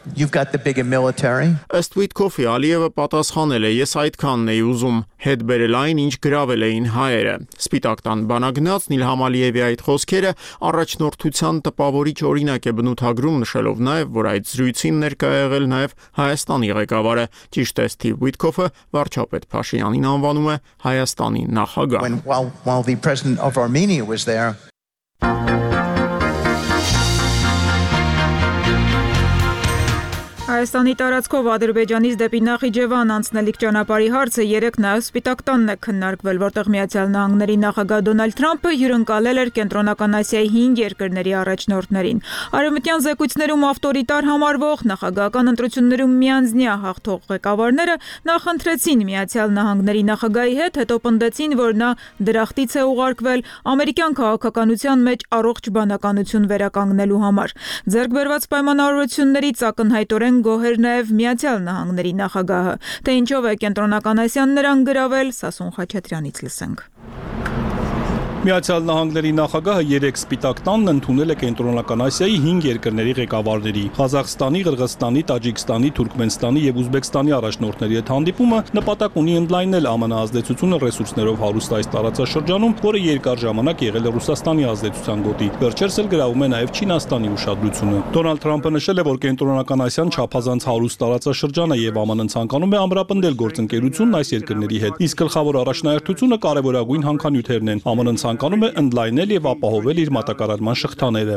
You've got the bigger military. Ըստ Վիտկոֆի Ալիևը պատասխանել է. Ես այդքանն էի ուզում հետ բերել այն, ինչ գրավել էին հայերը։ Սպիտակ տան բանագնացն Իլհամ Ալիևի այդ խոսքերը առաջնորդության տպավորիչ օրինակ է բնութագրում, նշելով նաև, որ այդ զրույցին ներկա է եղել նաև Հայաստանի ղեկավարը։ Ճիշտ է, Սթիվ Վիտկոֆը վարչապետ Փաշինյանին անվանում է Հայաստանի նախագահ։ While the president of Armenia was there. Հայաստանի տարածքով Ադրբեջանից դեպի Նախիջևան անցնելիք ճանապարհի հարցը երեկ նաև Սպիտակ տանն է քննարկվել, որտեղ Միացյալ Նահանգների նախագահ Դոնալդ Թրամփը հյուրընկալել էր Կենտրոնական Ասիայի 5 երկրների առաջնորդներին։ Արևմտյան զեկույցներում ավտորիտար համարվող նախագահական ընտրություններում միանձնյա հաղթող ղեկավարները նախընտրեցին Միացյալ Նահանգների նախագահի հետ, հետո պնդեցին, որ նա դրախտից է ուղարկվել ամերիկյան քաղաքականության մեջ առողջ բանականություն վերականգնելու համար։ Ձեռք բերված պայմանավորություններից ակնհայտորեն գոհ էր նաև Միացյալ Նահանգների նախագահը, թե ինչով է Կենտրոնական Ասիան նրան գրավել, Սասուն Խաչատրյանից լսենք։ Միացյալ Նահանգների նախագահը երեկ Սպիտակ տանն ընդունել է Կենտրոնական Ասիայի 5 երկրների ղեկավարների՝ Ղազախստանի, Ղրղստանի, Տաջիկստանի, Թուրքմենստանի եւ Ուզբեկստանի առաջնորդների հետ հանդիպումը նպատակ ունի ընդլայնել ԱՄՆ ազդեցությունը ռեսուրսներով հարուստ այս տարածաշրջանում, որը երկար ժամանակ եղել է Ռուսաստանի ազդեցության գոտի։ Վերջերս էլ գրավում է նաև Չինաստանի ուշադրությունը։ Դոնալդ Թրամփը նշել է, որ Կենտրոնական Ասիան չափազանց հարուստ տարածաշրջան է եւ ԱՄՆ-ն ցանկանում է ամրապնդել գործընկերությունն այս երկրների հետ։ Իսկ գլխավոր առաջնահերթությունը կարևորագույն հանքանյութերն են։ ԱՄՆ-ն ցանկանում է ընդլայնել եւ ապահովել իր մատակարարման շղթաները։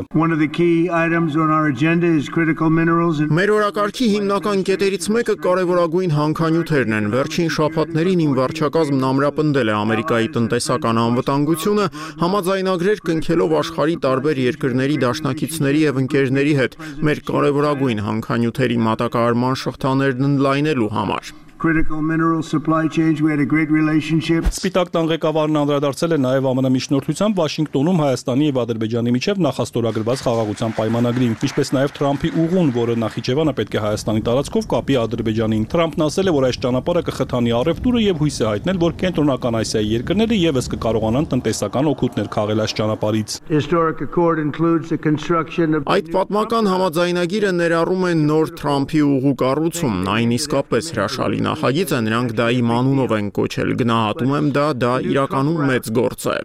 Մեր օրակարգի հիմնական կետերից մեկը կարևորագույն հանքանյութերն են։ Վերջին շաբաթներին իմ վարչակազմն ամրապնդել է Ամերիկայի տնտեսական անվտանգությունը, համաձայնագրեր կնքելով աշխարհի տարբեր երկրների դաշնակիցների եւ ընկերների հետ մեր կարևորագույն հանքանյութերի մատակարարման շղթաներն ընդլայնելու համար։ Critical mineral supply chains, we had a great relationship. Սպիտակ տան ղեկավարն անդրադարձել է նաև ԱՄՆ միջնորդությամբ Վաշինգտոնում Հայաստանի եւ Ադրբեջանի միջև նախաստորագրված խաղաղության պայմանագրին, ինչպես նաև Թրամփի ուղուն, որը Նախիջևանը պետք է Հայաստանի տարածքով կապի Ադրբեջանին։ Թրամփն ասել է, որ այս ճանապարհը կխթանի առևտուրը եւ հույս է հայտնել, որ Կենտրոնական Ասիայի երկրները եւս կկարողանան տնտեսական օգուտներ քաղել այս ճանապարհից։ Historic accord includes the construction of Այդ պատմական համաձայնագիրը ներառում է նոր Թրամփի ուղու կառուցումն, այն իսկապես հրաշալի նախագիծ է, նրանք դա իմ անունով են կոչել, գնահատում եմ դա իրականում մեծ գործ է։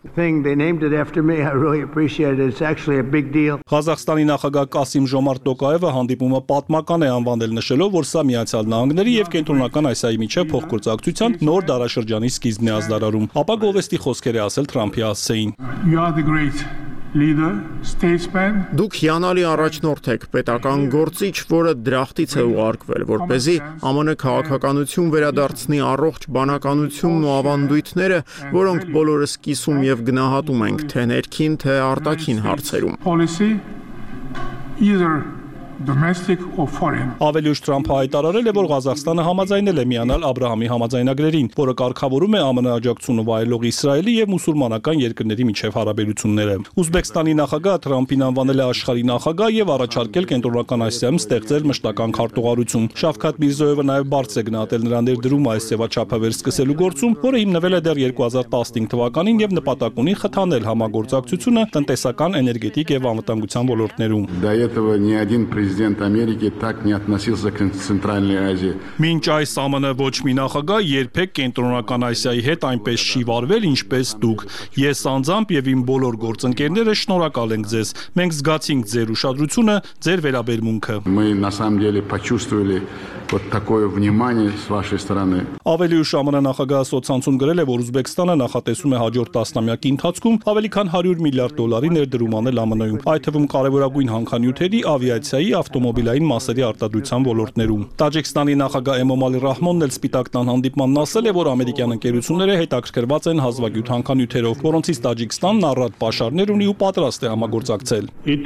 Ղազախստանի նախագահ Կասիմ Ժոմարտ Տոկաևը հանդիպումը պատմական է անվանել, նշելով, որ սա Միացյալ Նահանգների եւ Կենտրոնական Ասիայի միջև փոխգործակցության նոր դարաշրջանի սկիզբն է ազդարարում։ Ապա գովեստի խոսքեր է ասել Թրամփի հասցեին։ Leader, statesman. Դուք հիանալի առաջնորդ եք, պետական գործիչ, որը դրախտից է ուղարկվել, որպեսզի ԱՄՆ քաղաքականություն վերադարձնի առողջ բանականությունն ու ավանդույթները, որոնք բոլորս կիսում եւ գնահատում ենք, թե ներքին, թե արտաքին հարցերում։ Policy either domestic or foreign. Ավելի ուշ Թրամփը հայտարարել է, որ Ղազախստանը համաձայնել է միանալ Աբրահամի համաձայնագրերին, որը կարգավորում է ԱՄՆ աջակցությունը վայելող Իսրայելի եւ մուսուլմանական երկրների միջև հարաբերությունները։ Ուզբեկստանի նախագահը Թրամփին անվանել է աշխարհի նախագահ եւ առաջարկել Կենտրոնական Ասիայում ստեղծել մշտական քարտուղարություն։ Շավքաթ Միրզոևը նաեւ բարձր է գնահատել նրա ներդրումը այս սեվաչափավեր սկսելու գործում, որը հիմնվել է դեռ 2015 թվականին եւ նպատակ ունի խթանել համագործակցությունը տնտեսական, էներգետիկ եւ անվտանգության ոլորտներում։ До этого ни один президент Америки так не относился к Центральной Азии. Մինչ այս ԱՄՆ ոչ մի նախագահ երբեք Կենտրոնական Ասիայի հետ այնպես չի վարվել, ինչպես դուք։ Ես անձամբ եւ իմ բոլոր գործընկերները շնորհակալ ենք ձեզ։ Մենք զգացինք ձեր ուշադրությունը, ձեր վերաբերմունքը։ Мы на самом деле почувствовали вот такое внимание с вашей стороны. Ավելի ուշ ԱՄՆ նախագահը սոցցանցում գրել է, որ Ուզբեկստանը նախատեսում է հաջորդ տասնամյակի ընթացքում ավելի քան $100 միլիարդ ներդրում անել ԱՄՆ-ում, այդ թվում կարևորագույն հանքանյութերի, ավիացիայի, ավտոմոբիլային մասերի արտադրության ոլորտներում։ Տաջիկստանի նախագահ Էմոմալի Ռահմոնն էլ Սպիտակ տան հանդիպմանն ասել է, որ ամերիկյան ընկերությունները հետաքրքրված են հազվագյուտ հանքանյութերով, որոնցից Տաջիկստանն առատ պաշարներ ունի ու պատրաստ է համագործակցել։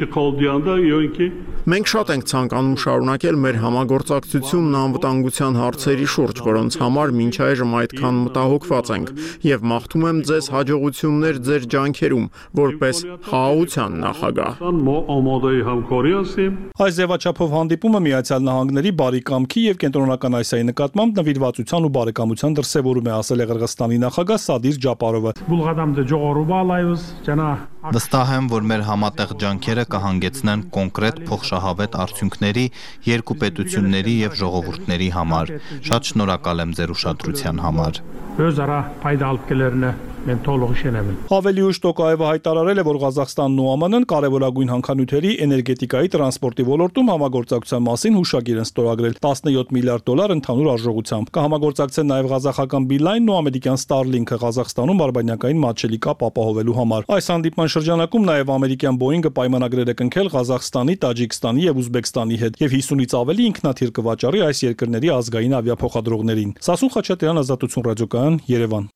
Մենք շատ ենք ցանկանում շարունակել մեր համագործակցությունն անվտանգության հարցերի շուրջ, որոնց համար մինչ այժմ այդքան մտահոգված ենք, եւ մաղթում եմ ձեզ հաջողություններ ձեր ջանքերում, որպես խաղաղության նախագահ։ Այս ձևաչափով հանդիպումը Միացյալ Նահանգների բարի կամքի եւ Կենտրոնական Ասիայի նկատմամբ նվիրվածության ու բարեկամության դրսեւորում է, ասել է Qırğızstani նախագահ Sadir Japarova։ Վստահ եմ, որ մեր համատեղ ջանքերը կհանգեցնեն կոնկրետ փոխշահավետ արդյունքների երկու պետությունների եւ ժողովուրդների համար։ Շատ շնորհակալ եմ ձեր ուշադրության համար։ Ավելի ուշ Տոկաևը հայտարարել է, որ Ղազախստանն ու ԱՄՆ-ն կարևորագույն հանքանյութերի, էներգետիկայի, տրանսպորտի ոլորտում համագործակցության մասին հուշագիր են ստորագրել $17 միլիարդ ընդհանուր արժողությամբ։ Կհամագործակցեն նաև ղազախական Beeline-ն ու ամերիկյան Starlink-ը Ղազախստանում արբանյակային մատչելի կապ ապահովելու համար։ Այս հանդիպման շրջանակում նաև ամերիկյան Boeing-ը պայմանագրեր է կնքել Ղազախստանի, Տաջիկստանի եւ Ուզբեկստանի հետ եւ 50-ից ավելի ինքնաթիռ կվաճառի այս երկրների ազգային ավիափոխադրողներին։ Սասուն Խաչատրյան, Ազատություն ռադիոկայան, Երևան։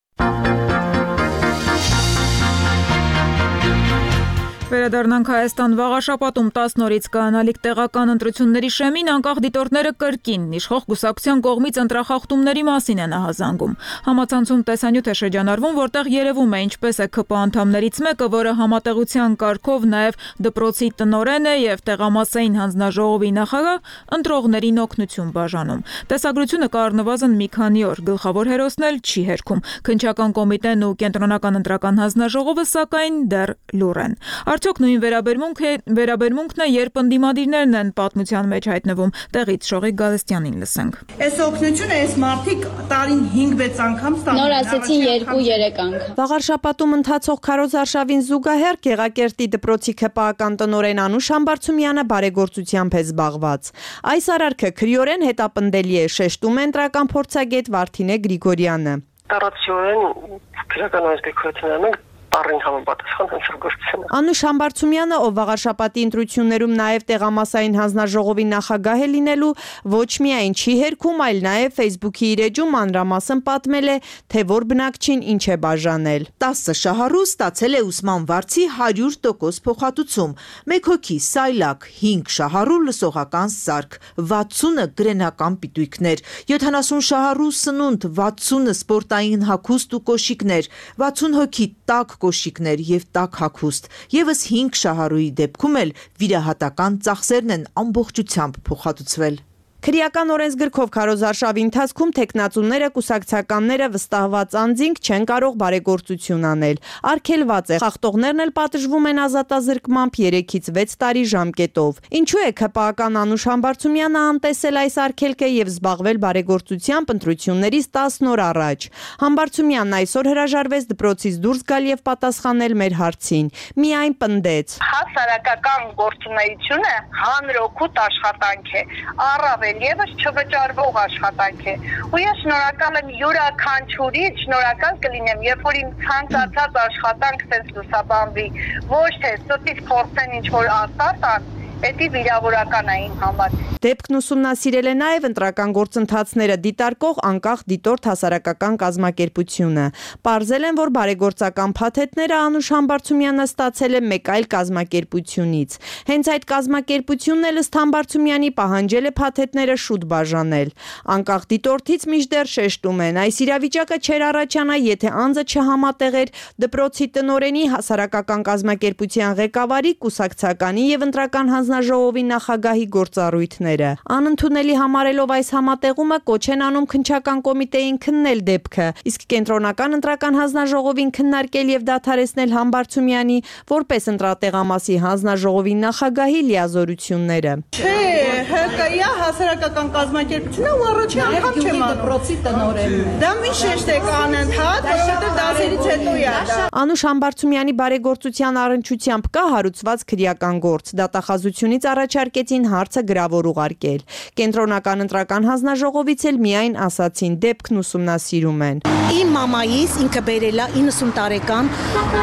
Վերադառնանք Հայաստան, վաղաշաբաթում 10 նորից կանալիք տեղական ընտրությունների շեմին անկախ դիտորդները կրկին իշխող կուսակցության կողմից ընտրախախտումների մասին են ահազանգում։ Համացանցում տեսանյութ է շրջանառվում, որտեղ երևում է ինչպես է ԿՊ անդամներից մեկը, որը համատեղության կարգով նաև դպրոցի տնօրեն է եւ տեղամասային հանձնաժողովի նախագահ, ընտրողներին օգնություն բաժանում։ Տեսագրությունը կառնվազն մի քանի օր, գլխավոր հերոսն էլ չի հերքում։ Քննչական կոմիտեն ու կենտրոնական ընտրական հանձնաժողովը սակայն դեռ լուռ են։ Արդյոք նույն վերաբերմունքն է, երբ ընդդիմադիրներն են պատմության մեջ հայտնվում։ Տեղից Շողիկ Գալստյանին լսենք։ Այս օգնությունը այս մարդիկ տարին 5-6 անգամ ստանում են։ Նոր ասեցին 2-3 անգամ։ Վաղարշապատում ընթացող քարոզարշավին զուգահեռ Գեղակերտի դպրոցի ԿՊ-ական տնօրեն Անուշ Համբարձումյանը բարեգործությամբ է զբաղված։ Այս արարքը քրեորեն հետապնդելի է, շեշտում է ընտրական փորձագետ Վարդինե Գրիգորյանը։ Տարածիորեն քրական ազգեկրությունն Տարին համապատասխան հանցագործությունը։ Անուշ Համբարձումյանը, ով վաղարշապատի ընտրություններում նաև տեղամասային հանձնաժողովի նախագահ է լինելու, ոչ միայն չի հերքում, այլ նաև Facebook-ի իր էջում մանրամասն պատմել է, թե որ բնակչին ինչ է բաժանել։ 10 շահառու ստացել է ուսման վարձի 100% փոխհատուցում, 1 հոգի սայլակ, 5 շահառու լսողական սարք, 60-ը գրենական պիտույքներ, 70 շահառու սնունդ, 60-ը սպորտային հագուստ ու կոշիկներ, 60 հոգի տաք կոշիկներ եւ տաք հագուստ, եւս 5 շահառուի դեպքում էլ վիրահատական ծախսերն են ամբողջությամբ փոխհատուցվել։ Քրեական օրենսգրքով քարոզարշավի ընթացքում տեխնացուները, կուսակցականները, վստահված անձինք չեն կարող բարեգործություն անել։ Արգելված է, խախտողներն էլ պատժվում են ազատազրկմամբ 3-ից 6 տարի ժամկետով։ Ինչու է ԿՊ-ական Անուշ Համբարձումյանը անտեսել այս արգելքը եւ զբաղվել բարեգործությամբ ընտրություններից 10 օր առաջ։ Համբարձումյանն այսօր հրաժարվեց դպրոցից դուրս գալ եւ պատասխանել մեր հարցին։ Միայն պնդեց. Հասարակական գործունեությունը հանրօգուտ աշխատանք է։ Առավել եւս չվճարվող աշխատանք է։ Ու ես շնորհակալ եմ յուրաքանչյուրից, շնորհակալ կլինեմ, երբ որ իմ ցանկացած աշխատանք տես լուսաբանվի, ոչ թե ստից փորձեն ինչ որ ասած ան, դա վիրավորական է իմ համար։ Դեպքն ուսումնասիրել է նաև ընտրական գործընթացները դիտարկող անկախ դիտորդ հասարակական կազմակերպությունը։ Պարզել են, որ բարեգործական փաթեթները Անուշ Համբարձումյանը ստացել է մեկ այլ կազմակերպությունից։ Հենց այդ կազմակերպությունն էլ ըստ Համբարձումյանի պահանջել է փաթեթները շուտ բաժանել։ Անկախ դիտորդից մինչդեռ շեշտում են, այս իրավիճակը չէր առաջանա, եթե անձը չհամատեղեր դպրոցի տնօրենի, հասարակական կազմակերպության ղեկավարի, կուսակցականի եւ ընտրական հանձնաժողովի նախագահի գործառույթները։ Անընդունելի համարելով այս համատեղումը կոչ են անում քննչական կոմիտեին քննել դեպքը, իսկ կենտրոնական ընտրական հանձնաժողովին քննարկել եւ դադարեցնել Համբարձումյանի որպես ընտրատեղամասի հանձնաժողովի նախագահի լիազորությունները։ Չէ, ՀԿ-ի հասարակական կազմակերպությունը ու առաջին անգամ չեմ դպրոցի տնօրենն է։ Դա մի շեշտ է անընդհատ, որովհետեւ դասերից հետո է դա։ Անուշ Համբարձումյանի բարեգործության առնչությամբ կա հարուցված քրեական գործ։ Դատախազությունից առաջարկեցին հարցը գրավոր ուղարկել։ Կենտրոնական ընտրական հանձնաժողովից էլ միայն ասացին դեպքն ուսումնասիրում են։ Իմ մամայիս ինքը բերելա 90 տարեկան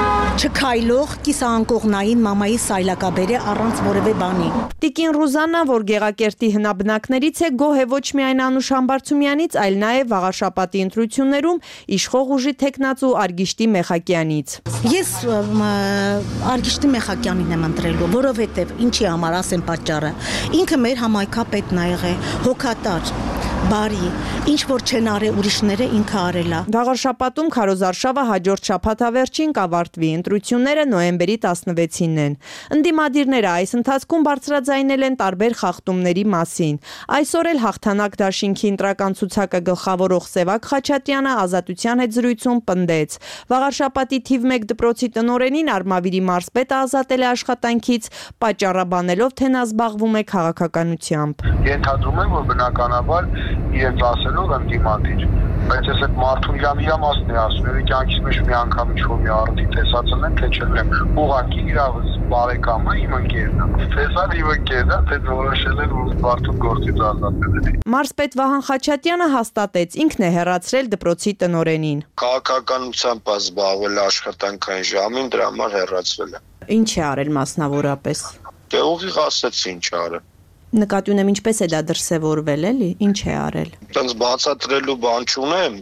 չքայլող կիսաանկողնային մամայի սայլակաբերը առանց որևէ բանի։ Տիկին Ռուզաննա, որ Գեղակերտի հնաբնակներից է, գոհ է ոչ միայն Անուշ Համբարձումյանից, այլ նաև վաղաշապատի ընտրություններում իշխող ուժի թեկնածու Արգիշտի Մեխակյանից։ Ես Արգիշտի Մեխակյանին եմ ընտրելու, որովհետև ինչի համար ասեմ պատճառը։ Ինքը մեր համայնքապետն ա եղել, հոգատար, բարի, ինչ որ չեն արել ուրիշները ինքը արել է։ Գաղարշապատում քարոզարշավը հաջորդ շաբաթավերջին կավարտվի, ընտրությունները նոյեմբերի 16-ին են։ Ընդդիմադիրները այս ընթացքում բարձրաձայնել են տարբեր խախտումների մասին։ Այսօր էլ հաղթանակ դաշինքի ընտրական ցուցակը գլխավորող Սևակ Խաչատրյանը Ազատության հետ զրույցում պնդեց. Վաղարշապատի թիվ 1 դպրոցի տնօրենին Արմավիրի մարզպետը ազատել է աշխատանքից, պատճառաբանելով, թե նա զբաղվում է քաղաքականությամբ։ Ենթադրում եմ, որ բնականաբար իրենց ասելով ընդդիմադիր, բայց ես այդ մարդուն իր մասն է ասում, եւ կյանքից մեջ մի անգամ ինչ-որ մի առիթ տեսածն եմ, թե չեմ ուղղակի իրավս բարեկամը իմ ընկերն է։ Տեսան իմ ընկերն է, թե որոշել են, որ մարդուն գործից ազատել են։ Մարզպետ Վահան Խաչատրյանը հաստատեց, ինքն է հեռացրել դպրոցի տնօրենին։ Քաղաքականությամբ զբաղվել աշխատանքային ժամին, դրա համար հեռացվել է։ Ինչ է արել մասնավորապես։ Դե ուղիղ ասեց ինչ արել։ Նկատի ունեմ ինչպես է դա դրսևորվել, էլի, ինչ է արել։ Տենց բացատրելու բան չունեմ,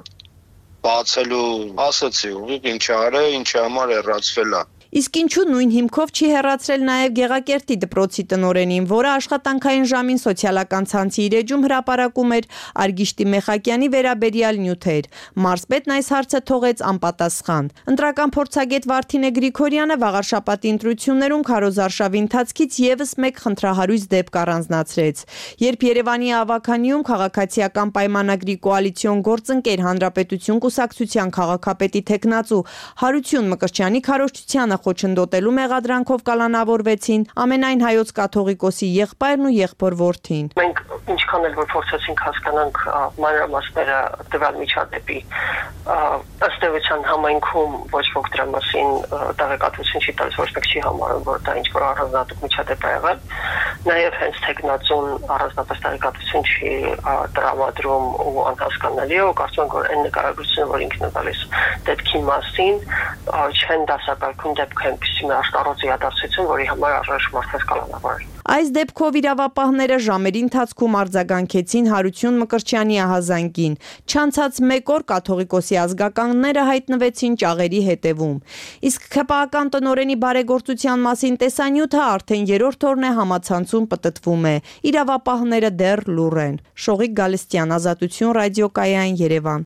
բացելու ասեցի, ուղիղ ինչ արել, ինչի համար հեռացվել է։ Իսկ ինչու նույն հիմքով չի հեռացրել նաև Գեղակերտի դպրոցի տնօրենին, որը աշխատանքային ժամին սոցիալական ցանցի իր էջում հրապարակում էր Արգիշտի Մեխակյանի վերաբերյալ նյութեր։ Մարզպետն այս հարցը թողեց անպատասխան։ Ընտրական փորձագետ Վարդինե Գրիգորյանը վաղարշապատի ընտրություններում քարոզարշավի ընթացքից եւս մեկ խնդրահարույց դեպք առանձնացրեց։ Երբ Երևանի ավականիում քաղաքացիական պայմանագրի կոալիցիոն գործընկեր Հանրապետություն կուսակցության քաղաքապետի տեխնացու Հարություն Մկրտչյանի քարոզչությանը խոչընդոտելու մեղադրանքով կալանավորվեցին ամենայն հայոց կաթողիկոսի եղբայրն ու եղբոր որդին։ Մենք ինչքան էլ որ փորձեցինք հասկանանք մանրամասները տվյալ միջադեպի, ըստ էության համայնքում ոչ ոք դրա մասին տեղեկատվություն չի տալիս, ոչ մեկ չի համարում, որ դա ինչ-որ առանձնահատուկ միջադեպ է եղել։ Նաև հենց տեխնացուն առանձնապես տեղեկատվություն չի տրամադրում ու անհասկանալի է, ու կարծում եմ, որ այն նկարագրությունը, որ ինքն է տալիս դեպքի մասին, չեն դասակարգում դեպքը այնպիսի մի աշտարոց իրադարձություն, որի համար առայժմ մարդկանց կալանավորել։ Այս դեպքով իրավապահները ժամերի ընթացքում արձագանքեցին Հարություն Մկրտչյանի ահազանգին։ Չանցած մեկ օր կաթողիկոսի ազգականները հայտնվեցին ճաղերի հետևում։ Իսկ ՔՊԱ-ական տնօրենի բարեգործության մասին տեսանյութը արդեն երրորդ օրն է համացանցում պտտվում է։ Իրավապահները դեռ լուռ են։ Շողիկ Գալստյան, Ազատություն, ռադիոկայան, Երևան։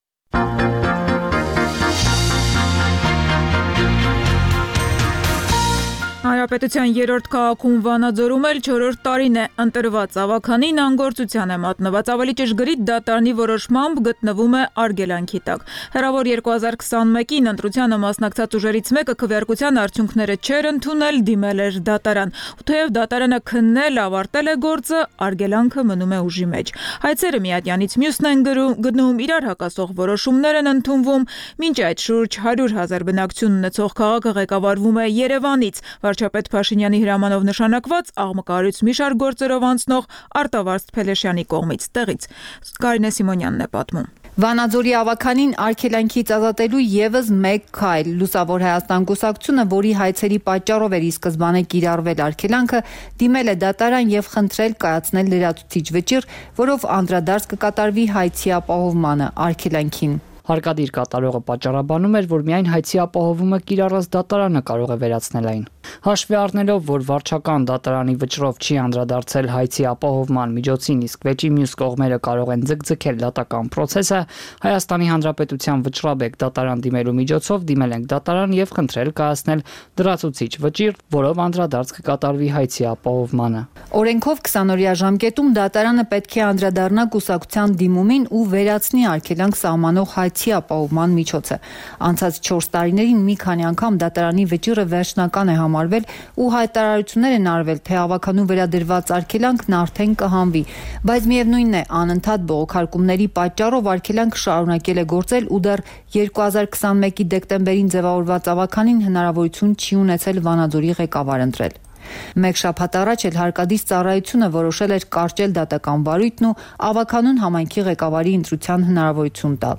Հանրապետության երրորդ քաղաքում Վանաձորում էլ 4-րդ տարին է ընտրված ավականին անգործության է մատնված, ավելի ճշգրիտ դատարանի որոշմամբ գտնվում է արգելանքի տակ։ Հեռավոր 2021-ին ընտրությանը մասնակցած ուժերից մեկը քվեարկության արդյունքները չէր ընդունել, դիմել էր դատարան։ Թեև դատարանը քննել ավարտել է գործը, արգելանքը մնում է ուժի մեջ։ Հայցերը միատյանից մյուսն են գնում, իրար հակասող որոշումներ են ընդունվում, մինչ այդ շուրջ 100,000 բնակչություն ունեցող քաղաքը ղեկավարվում է Երևանից։ Վարչապետ Փաշինյանի հրամանով նշանակված աղմկարից մի շարք գործերով անցնող Արտավազդ Փելեշյանի կողմից տեղից Կարինե Սիմոնյանն է պատմում։ Վանաձորի ավականին արգելանքից ազատելու եւս մեկ քայլ։ Լուսավոր Հայաստան կուսակցությունը, որի հայցերի պատճառով էր ի սկզբանե կիրառվել արգելանքը, դիմել է դատարան եւ խնդրել կայացնել լրացուցիչ վճիռ, որով անդրադարձ կկատարվի հայցի ապահովմանը արգելանքին։ Հարկադիր կատարողը պատճառաբանում էր, որ միայն հայցի ապահովումը կիրառած դատարանը կարող է վերացնել այն։ Հաշվի առնելով, որ վարչական դատարանի վճռով չի անդրադարձել հայցի ապահովման միջոցին, իսկ վեճի մյուս կողմերը կարող են ձգձգել դատական process-ը, Հայաստանի Հանրապետության վճռաբեկ դատարան դիմելու միջոցով դիմել ենք դատարան եւ խնդրել կայացնել լրացուցիչ վճիռ, որով անդրադարձ կկատարվի հայցի ապահովմանը։ Օրենքով 20-օրյա ժամկետում դատարանը պետք է անդրադառնա կուսակցության դիմումին ու վերացնի արգելանք սահմանող հայցի ապահովման միջոցը։ Անցած 4 տարիներին մի քանի անգամ դատարանի վճիռը վերջնական է համարվել ու հայտարարություններ են արվել, թե ավականու վերադրված արգելանքն արդեն կհանվի, բայց միևնույնն է, անընդհատ բողոքարկումների պատճառով արգելանքը շարունակել է գործել ու դեռ 2021-ի դեկտեմբերին ձևավորված ավականին հնարավորություն չի ունեցել Վանաձորի ղեկավար ընտրել։ Մեկ շաբաթ առաջ էլ հարկադիր ծառայությունը որոշել էր կարճել դատական վարույթն ու ավականուն համայնքի ղեկավարի ընտրության հնարավորություն տալ։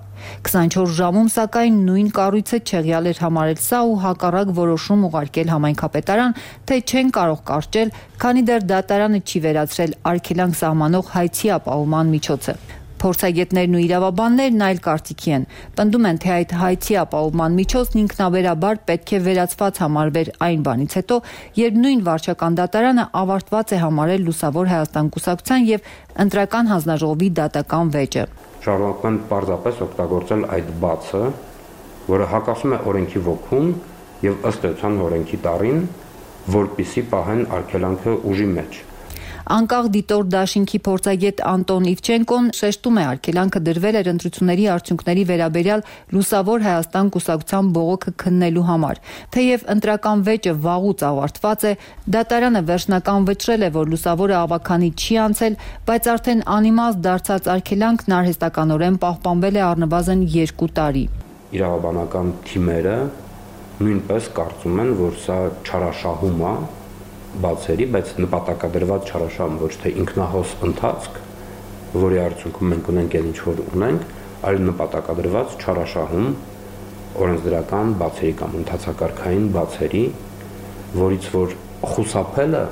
24 ժամում սակայն նույն կառույցը չեղյալ էր համարել սա ու հակառակ որոշում ուղարկել համայնքապետարան, թե չեն կարող կարճել, քանի դեռ դատարանը չի վերացրել արգելանք սահմանող հայցի ապահովման միջոցը։ Փորձագետներն ու իրավաբաններն այլ կարծիքի են։ Պնդում են, թե այդ հայցի ապահովման միջոցն ինքնաբերաբար պետք է վերացված համարվեր այն բանից հետո, երբ նույն վարչական դատարանը ավարտված է համարել Լուսավոր Հայաստան կուսակցության եւ ընտրական հանձնաժողովի դատական վեճը։ Շարունակում են պարզապես օգտագործել այդ բացը, որը հակասում է օրենքի ոգուն եւ ըստ էության օրենքի տարին, որպիսի պահեն արգելանքը ուժի մեջ։ Անկախ դիտոր դաշինքի փորձագետ Անտոն Իվչենկոն շեշտում է արգելանքը դրվել էր ընտրությունների արդյունքների վերաբերյալ Լուսավոր Հայաստան կուսակցության բողոքը քննելու համար։ Թեև ընտրական վեճը վաղուց ավարտված է, դատարանը վերջնական վճռել է, որ Լուսավորը ավաքանի չի անցել, բայց արդեն անիմաստ դարձած արգելանքն արհեստականորեն պահպանվել է առնվազն 2 տարի։ Իրավաբանական թիմերը նույնպես կարծում են, որ սա չարաշահում է բացերի, բայց նպատակադրված չարաշահում, ոչ թե ինքնահոս ընթացք, որի արդյունքում մենք ունենք այն ինչ որ ունենք, այլ նպատակադրված չարաշահում օրենսդրական բացերի կամ ընթացակարգային բացերի, որից որ խուսափելը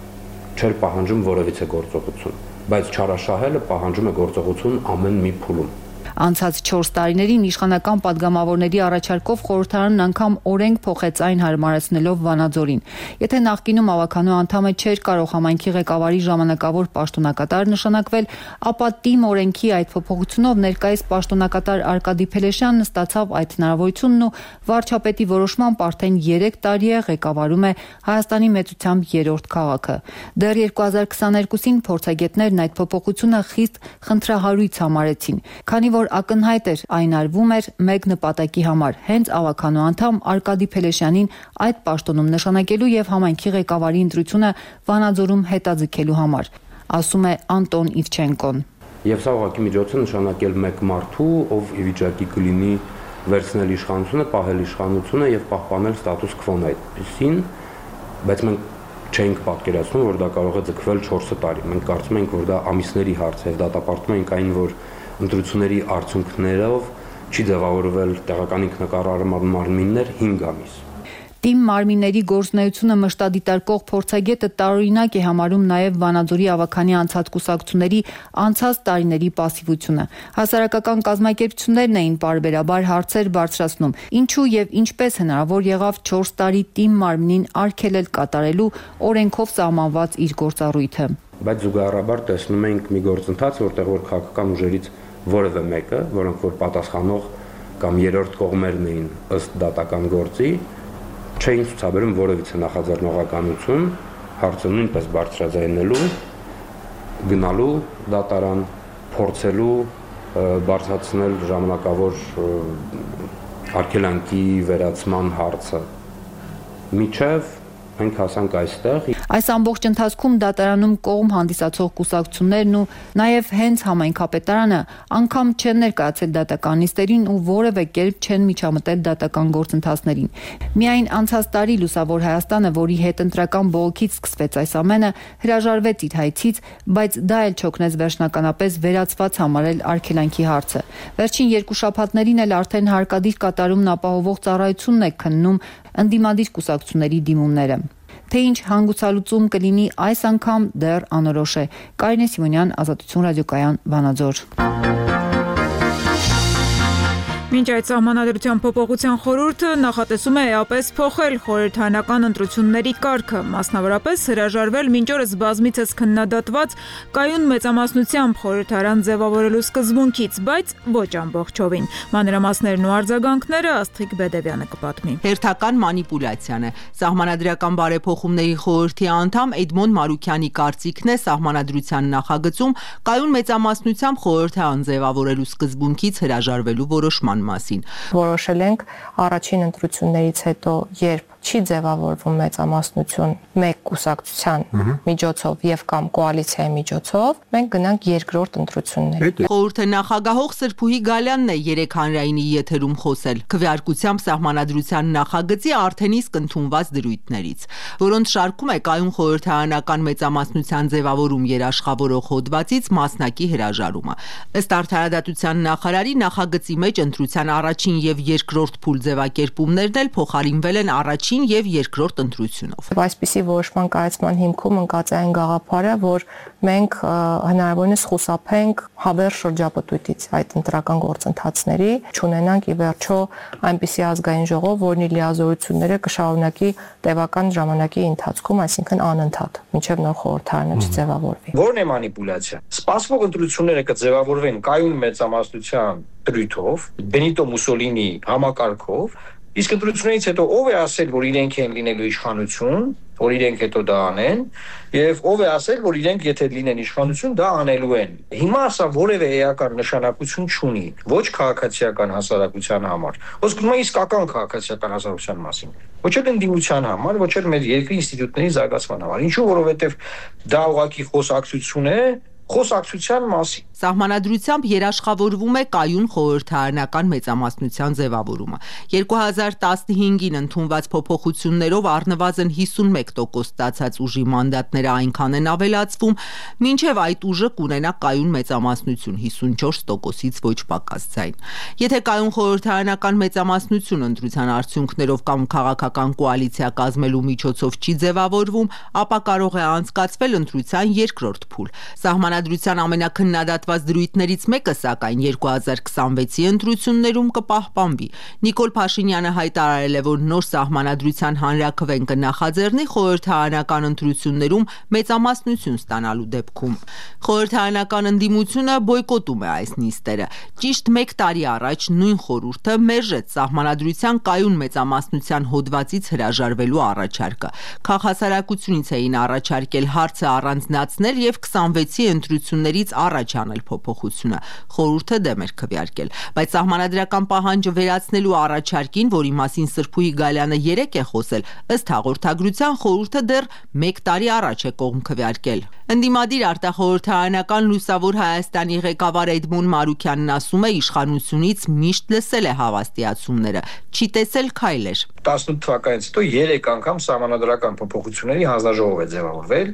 չէր պահանջում որևիցե գործողություն, բայց չարաշահելը պահանջում է գործողություն ամեն մի փուլում։ Անցած 4 տարիներին իշխանական падգամավորների առաջարկով խորհրդարանն անգամ օրենք փոխեց այն հարմարեցնելով Վանաձորին։ Եթե նախկինում ավականու անդամը չէր կարող համայնքի ղեկավարի ժամանակավոր պաշտոնակատար նշանակվել, ապա ՏԻՄ օրենքի այդ փոփոխությունով ներկայիս պաշտոնակատար Արկադի Փելեշյանն ստացավ այդ հնարավորությունն ու վարչապետի որոշմամբ արդեն 3 տարի է ղեկավարում է Հայաստանի մեծությամբ 3-րդ քաղաքը։ Դեռ 2022-ին փորձագետներն այդ փոփոխությունը խիստ խնդրահարույց համարեցին, քանի որ ակնհայտ էր այն արվում էր մեկ նպատակի համար՝ հենց ավականու անդամ Արկադի Փելեշյանին այդ պաշտոնում նշանակելու եւ համայնքի ղեկավարի ընտրությունը Վանաձորում հետաձգելու համար, ասում է Անտոն Իվչենկոն։ Եվ սա ուղղակի միջոց է նշանակել մեկ մարդու, ով ի վիճակի կլինի վերցնել իշխանությունը, պահել իշխանությունը եւ պահպանել ստատուս քվոն այդպեսին, բայց մենք չենք պատկերացնում, որ դա կարող է ձգվել 4 տարի։ Մենք կարծում ենք, որ դա ամիսների հարց է, դատապարտում ենք այն, որ ընտրությունների արդյունքներով չի ձևավորվել տեղական ինքնակառավարման մարմիններ 5 ամիս։ ՏԻՄ մարմինների գործունեությունը մշտադիտարկող փորձագետը տարօրինակ է համարում նաև Վանաձորի ավաքանի անցած կուսակցությունների անցած տարիների պասիվությունը։ Հասարակական կազմակերպություններն էին պարբերաբար հարցեր բարձրացնում, ինչու եւ ինչպես հնարավոր եղավ 4 տարի ՏԻՄ մարմնին արգելել կատարելու օրենքով սահմանված իր գործառույթը։ Բայց զուգահեռաբար տեսնում ենք մի գործընթաց, որտեղ որ քաղաքական ուժերից որևէ մեկը, որոնք որ պատասխանող կամ երրորդ կողմերն էին ըստ դատական գործի, չէին ցուցաբերում որևիցե նախաձեռնողականություն, հարցը նույնպես բարձրաձայնելու, գնալու դատարան, փորձելու բարձրացնել ժամանակավոր արգելանքի վերացման հարցը։ Միջև մենք հասանք այստեղ։ Այս ամբողջ ընթացքում դատարանում կողմ հանդիսացող կուսակցություններն ու նաև հենց համայնքապետարանը անգամ չեն ներկայացել դատական նիստերին ու որևէ կերպ չեն միջամտել դատական գործընթացներին։ Միայն անցած տարի Լուսավոր Հայաստանը, որի հետ ընտրական բողոքից սկսվեց այս ամենը, հրաժարվեց իր հայցից, բայց դա էլ չօգնեց վերջնականապես վերացված համարել արգելանքի հարցը։ Վերջին 2 շաբաթներին էլ արդեն հարկադիր կատարումն ապահովող ծառայությունն է քննում ընդդիմադիր կուսակցությունների դիմումները։ Թե ինչ հանգուցալուծում կլինի այս անգամ դեռ անորոշ է։ Կարինե Սիմոնյան, Ազատություն ռադիոկայան, Վանաձոր։ Մինչ այդ սահմանադրության փոփոխության խորհուրդը նախատեսում է էապես փոխել խորհրդարանական ընտրությունների կարգը, մասնավորապես հրաժարվել մինչ օրս բազմիցս քննադատված կայուն մեծամասնությամբ խորհրդարան ձևավորելու սկզբունքից, բայց ոչ ամբողջովին։ Մանրամասներն ու արձագանքները Աստղիկ Բեդևյանը կպատմի։ Հերթական մանիպուլյացիան է։ Սահմանադրական բարեփոխումների խորհրդի անդամ Էդմոն Մարուքյանի կարծիքն է սահմանադրության նախագծում կայուն մեծամասնությամբ խորհրդարան ձևավորելու սկզբունքից հրաժարվելու որոշման մասին։ Որոշել ենք առաջին ընտրություններից հետո, երբ չի ձևավորվում մեծամասնություն մեկ կուսակցության միջոցով եւ կամ կոալիցիայի միջոցով, մենք գնանք երկրորդ ընտրությունների։ Խորհրդի նախագահող Սրփուհի Գալյանն է 3 հանրայինի եթերում խոսել քվեարկությամբ սահմանադրության նախագծի արդեն իսկ ընդունված դրույթներից, որոնց շարքում է կայուն խորհրդարանական մեծամասնության ձևավորում երաշխավորող հոդվածից մասնակի հրաժարումը։ Ըստ արդարադատության նախարարի նախագծի մեջ ընտրության առաջին եւ երկրորդ փուլ ձևակերպումներն էլ փոխարինվել են առաջին առաջին եւ երկրորդ ընտրությունով։ Այսպիսի որոշման կայացման հիմքում ընկած է այն գաղափարը, որ մենք հնարավորինս խուսափենք հավերժ շրջապտույտից այդ ընտրական գործընթացների, չունենանք ի վերջո այնպիսի ազգային ժողով, որն իր լիազորությունները կշարունակի տևական ժամանակի ընթացքում, այսինքն անընդհատ, մինչև նոր խորհրդարանը չձևավորվի։ Որն է մանիպուլյացիա։ Սպասվող ընտրությունները կձևավորվեն կայուն մեծամասնության դրույթով, Բենիտո Մուսոլինի համակարգով, իսկ ընտրություններից հետո ով է ասել, որ իրենք են լինելու իշխանություն, որ իրենք հետո դա անեն, եւ ով է ասել, որ իրենք եթե լինեն իշխանություն, դա անելու են։ Հիմա սա որևէ էական նշանակություն չունի, ոչ քաղաքացիական հասարակության համար, ոչ իսկական քաղաքացիական հասարակության մասին, ոչ էլ ընդդիմության համար, ոչ էլ մեր երկրի ինստիտուտների զարգացման համար։ Ինչու, որովհետեւ դա ուղղակի խոսակցություն է խոսակցության մասին։ Սահմանադրությամբ երաշխավորվում է կայուն խորհրդարանական մեծամասնության ձևավորումը։ 2015-ին ընդունված փոփոխություններով առնվազն 51% ստացած ուժի մանդատները այնքան են ավելացվում, մինչև այդ ուժը կունենա կայուն մեծամասնություն 54%-ից ոչ պակաս ձայն։ Եթե կայուն խորհրդարանական մեծամասնություն ընտրության արդյունքներով կամ քաղաքական կոալիցիա կազմելու միջոցով չի ձևավորվում, ապա կարող է անցկացվել ընտրության երկրորդ փուլ։ Սահմանադրության ամենակննադատված դրույթներից մեկը, սակայն 2026-ի ընտրություններում կպահպանվի։ Նիկոլ Փաշինյանը հայտարարել է, որ նոր սահմանադրության հանրաքվեն կնախաձեռնի խորհրդարանական ընտրություններում մեծամասնություն ստանալու դեպքում։ Խորհրդարանական ընդդիմությունը բոյկոտում է այս նիստերը։ Ճիշտ 1 տարի առաջ նույն խորհուրդը մերժեց սահմանադրության կայուն մեծամասնության հոդվածից հրաժարվելու առաջարկը։ Քաղաքասարակությունից էին առաջարկել հարցը առանձնացնել եւ 26-ի ընտրություններից առաջ անել փոփոխությունը։ Խորհուրդը դեմ էր քվեարկել, բայց սահմանադրական պահանջը վերացնելու առաջարկին, որի մասին Սրփուհի Գալյանը 3 է խոսել, ըստ հաղորդագրության խորհուրդը դեռ 1 տարի առաջ է կողմ քվեարկել։ Ընդդիմադիր արտախորհրդարանական Լուսավոր Հայաստանի ղեկավար Էդմոն Մարուքյանն ասում է, իշխանությունից միշտ լսել է հավաստիացումները, չի տեսել քայլեր։ 18 թվականից հետո 3 անգամ սահմանադրական փոփոխությունների հանձնաժողով է ձևավորվել,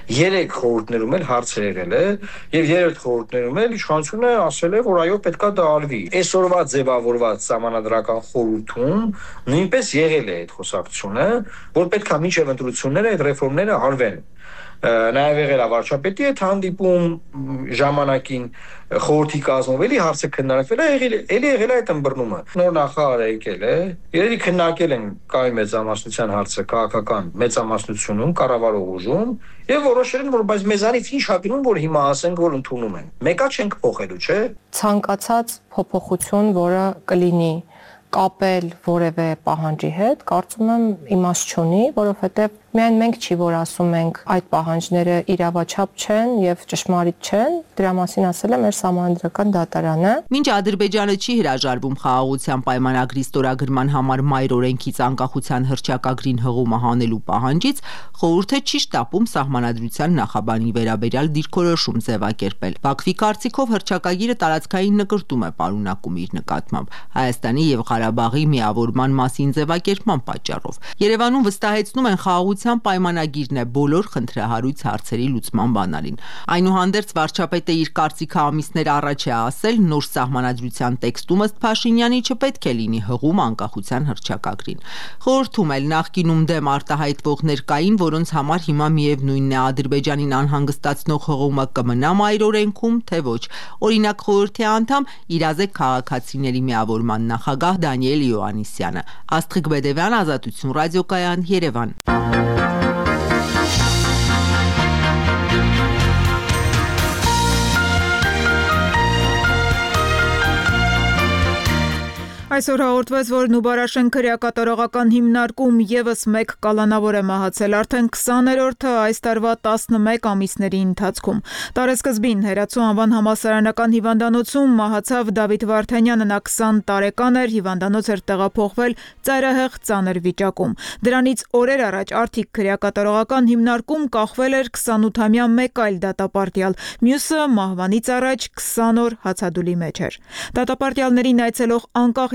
3 խորհուրդներում էլ հարցեր եղել է եւ 3 խորհուրդներում էլ իշխանությունը ասել է, որ այո, պետքա դա արվի։ Այսօրվա ձևավորված սահմանադրական խորհուրդում նույնպես եղել է այդ խոսակցությունը, որ պետքա մինչև ընտրությունները այդ ռեֆորմները արվեն։ Նաև եղել է վարչապետի հետ հանդիպում ժամանակին խորհրդի կազմովելի հարցը քննարկվել է, ելի եղել է այդ ըմբռնումը։ Նոր նախարար եկել է, երևի քննարկել են կայուն մեծամասնության հարցը քաղաքական մեծամասնությունում, կառավարող ուժում եւ որոշել են, որ բայց մեզանից ինչ հագնում, որ հիմա ասենք, որ ընդունում են։ Մեկա չենք փոխելու, չէ՞։ Ցանկացած փոփոխություն, որը կլինի կապել որևէ պահանջի հետ, կարծում եմ իմաստ չունի, որովհետև միայն մենք չի, որ ասում ենք այդ պահանջները իրավաչափ չեն եւ ճշմարիտ չեն, դրա մասին ասել է մեր սահմանադրական դատարանը։ Մինչ Ադրբեջանը չի հրաժարվում խաղաղության պայմանագրի ստորագրման համար մայր օրենքից անկախության հռչակագրին հղումը հանելու պահանջից, խորհուրդը չի շտապում սահմանադրության նախաբանի վերաբերյալ դիրքորոշում ձևակերպել։ Բաքվի կարծիքով հռչակագիրը տարածքային նկրտում է պարունակում իր նկատմամբ Հայաստանի եւ Ղարաբաղի միավորման մասին ձևակերպման պատճառով։ Երևանում վստահեցնում են խաղաղության պայմանագիրն է բոլոր խնդրահարույց հարցերի լուծման բանալին։ Այնուհանդերձ վարչապետը իր կարծիքը ամիսներ առաջ է ասել, նոր սահմանադրության տեքստում ըստ Փաշինյանի չպետք է լինի հղում անկախության հռչակագրին։ Խորհրդում էլ նախկինում դեմ արտահայտվողներ կային, որոնց համար հիմա միևնույնն է Ադրբեջանին անհանգստացնող հղումը կմնա մայր օրենքում, թե ոչ։ Օրինակ խորհրդի անդամ իրազեկ քաղաքացիների միավորման նախագահ Դանիել Յոհաննիսյանը։ Աստղիկ Բեդևյան, Ազատություն ռադիոկայան, Երևան։ Այսօր հաղորդվեց, որ Նուբարաշեն քրեակատարողական հիմնարկում եւս մեկ կալանավոր է մահացել արդեն 20-րդը այս տարվա 11 ամիսների ընթացքում։ Տարեսկզբին Հերացու անվան համալսարանական հիվանդանոցում մահացավ Դավիթ Վարդանյանը, նա 20 տարեկան էր, հիվանդանոց էր տեղափոխվել ծայրահեղ ծանր վիճակում։ Դրանից օրեր առաջ Արթիկ քրեակատարողական հիմնարկում կախվել էր 28-ամյա մեկ այլ դատապարտյալ, մյուսը մահվանից առաջ 20 օր հացադուլի մեջ էր։ Դատապարտյալներին այցելող անկախ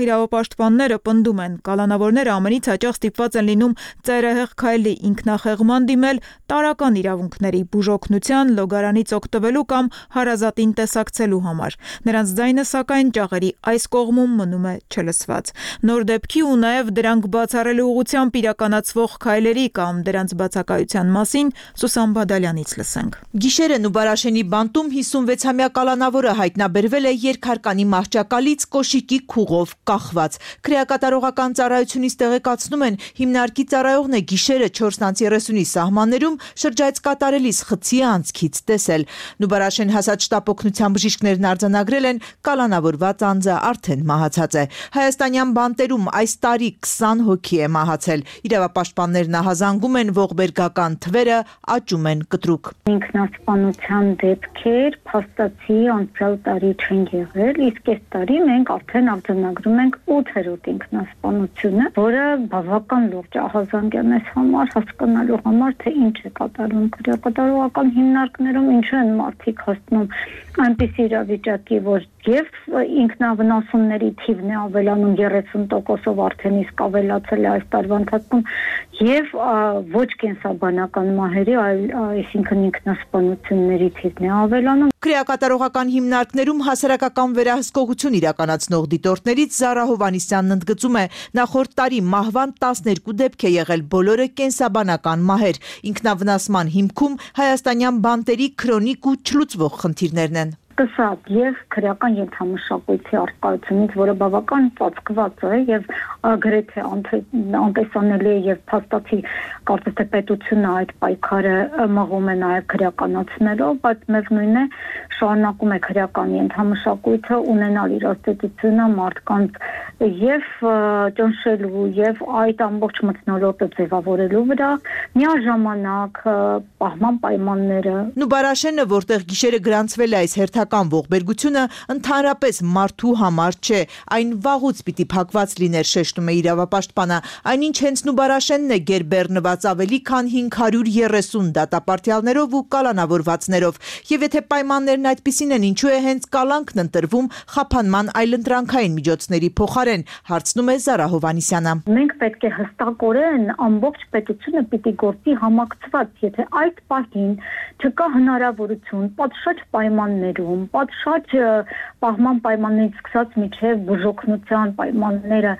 իրավապաշտպանները պնդում են, կալանավորները ամենից հաճախ ստիպված են լինում ծայրահեղ քայլի, ինքնախեղման դիմել, տարրական իրավունքների, բուժօգնության, լոգարանից օգտվելու կամ հարազատին տեսակցելու համար։ Նրանց ձայնը սակայն ճաղերի այս կողմում մնում է չլսված։ Նոր դեպքի ու նաև դրանք բացառելու ուղղությամբ իրականացվող քայլերի կամ դրանց բացակայության մասին Սուսան Բադալյանից լսենք։ Գիշերը Նուբարաշենի բանտում 56-ամյա կալանավորը հայտնաբերվել է երկհարկանի մահճակալից կոշիկի քուղով կախված։ Քրեակատարողական ծառայությունից տեղեկացնում են, հիմնարկի ծառայողն է գիշերը 4:30-ի սահմաններում շրջայց կատարելիս խցի անցքից տեսել։ Նուբարաշեն հասած շտապ օգնության բժիշկներն արձանագրել են կալանավորված անձը արդեն մահացած է։ Հայաստանյան բանտերում այս տարի 20 հոգի է մահացել։ Իրավապաշտպաններն ահազանգում են ողբերգական թվերը աճում են կտրուկ։ Ինքնասպանության դեպքեր փաստացի անցյալ տարի չեն եղել, իսկ այս տարի մենք արդեն արձանագրում ենք 8-րդ ինքնասպանությունը, որը բավական լուրջ ահազանգ է մեզ համար հասկանալու համար, թե ինչ է կատարվում քրեակատարողական հիմնարկներում, ինչու են մարդիկ հասնում այնպիսի իրավիճակի, որ եւ ինքնավնասումների թիվն է ավելանում 30%-ով արդեն իսկ ավելացել է այս տարվա ընթացքում եւ ոչ կենսաբանական մահերի, այլ այսինքն ինքնասպանությունների թիվն է ավելանում։ Քրեակատարողական հիմնարկներում հասարակական վերահսկողություն իրականացնող դիտորդներից Զարա Հովանիսյանն ընդգծում է, նախորդ տարի մահվան 12 դեպք է եղել, բոլորը կենսաբանական մահեր։ Ինքնավնասման հիմքում հայաստանյան բանտերի քրոնիկ ու չլուծվող խնդիրներն են։ Սկսած եւ քրեական ենթամշակույթի արկայությունից, որը բավական ծածկված է եւ գրեթե անտեսանելի է եւ փաստացի կարծես թե պետությունը այդ պայքարը մղում է նաեւ քրեականացնելով, բայց միևնույն է շարունակում է քրեական ենթամշակույթը ունենալ իր աստեցությունը մարդկանց եւ ճնշելու եւ այդ ամբողջ մթնոլորտը ձևավորելու վրա, միաժամանակ պահման պայմանները։ Նուբարաշենը, որտեղ գիշերը գրանցվել է այս հերթական ողբերգությունը, ընդհանրապես մարդու համար չէ, այն վաղուց պիտի փակված լիներ, շեշտում է իրավապաշտպանը, այնինչ հենց Նուբարաշենն է գերբեռնված ավելի քան 530 դատապարտյալներով ու կալանավորվածներով, եւ եթե պայմաններն այդպիսին են, ինչու է հենց կալանքն ընտրվում խափանման այլընտրանքային միջոցների փոխարեն, հարցնում է Զարա Հովանիսյանը։ Մենք պետք է հստակորեն ամբողջ պետությունը պիտի գործի համակցված, եթե այդ պահին չկա հնարավորություն պատշաճ պայմաններում, պատշաճ պահման պայմաններից սկսած մինչև բուժօգնության պայմանները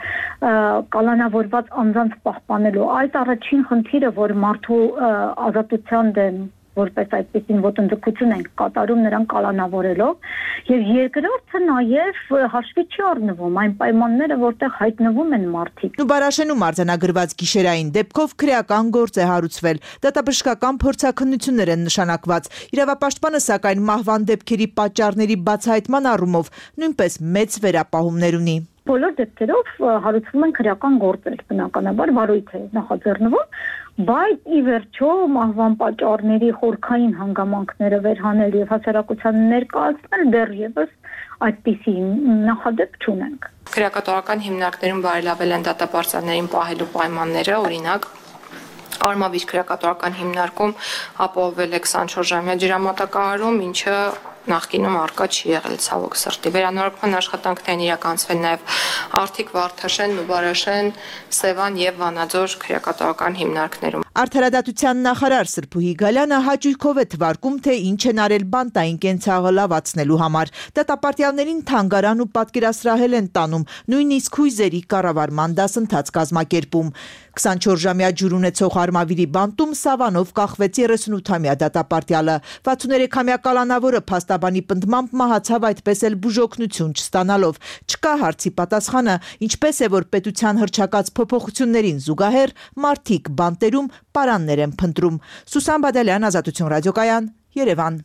կալանավորված անձանց պահպանելու, այդ առաջին խնդիրը, որ մարդու ազատության դեմ որպես այդպեսին ոտնձգություն ենք կատարում նրան կալանավորելով, եւ երկրորդը նաեւ հաշվի չի առնվում այն պայմանները, որտեղ հայտնվում են մարդիկ։ Նուբարաշենում արձանագրված գիշերային դեպքով քրեական գործ է հարուցվել, դատաբժշկական փորձաքննություններ են նշանակված։ Իրավապաշտպանը սակայն մահվան դեպքերի պատճառների բացահայտման առումով նույնպես մեծ վերապահումներ ունի։ Բոլոր դեպքերով հարուցվում են քրեական գործեր, բնականաբար վարույթ է նախաձեռնվում, բայց ի վերջո մահվան պատճառների խորքային հանգամանքները վերհանել եւ հասարակությանը ներկայացնել դեռևս այդպիսի նախադեպ չունենք։ Քրեակատարողական հիմնարկներում բարելավել են դատապարտյալներին պահելու պայմանները, օրինակ Արմավիր քրեակատարողական հիմնարկում ապահովել է 24 ժամյա ջրամատակարարում, ինչը նախկինում արկա չի եղել ցավոք սրտի։ Վերանորոգման աշխատանքներն իրականացվել նաև Արթիկ, Վարդաշեն, Նուբարաշեն, Սևան եւ Վանաձոր քրեակատարողական հիմնարկներում։ Արդարադատության նախարար Սրփուհի Գալյանը հաճույքով է թվարկում, թե ինչ են արել բանտային կենցաղը լավացնելու համար։ Դատապարտյալներին թանգարան ու պատկերասրահել են տանում, նույնիսկ հույզերի կառավարման դասընթաց կազմակերպում։ 24-ժամյա ջուր ունեցող Արմավիրի բանտում Սավանով կախվեց 38-ամյա դատապարտյալը։ 63-ամյա կալանավորը փաստաբանի պնդմամբ մահացավ այդպես էլ բուժօգնություն չստանալով։ Չկա հարցի պատասխանը, ինչպես է, որ պետության հռչակած փոփոխություններին զուգահեռ մարդիկ բանտերում պարաններ են փնտրում։ Սուսան Բադալյան, Ազատություն ռադիոկայան, Երևան։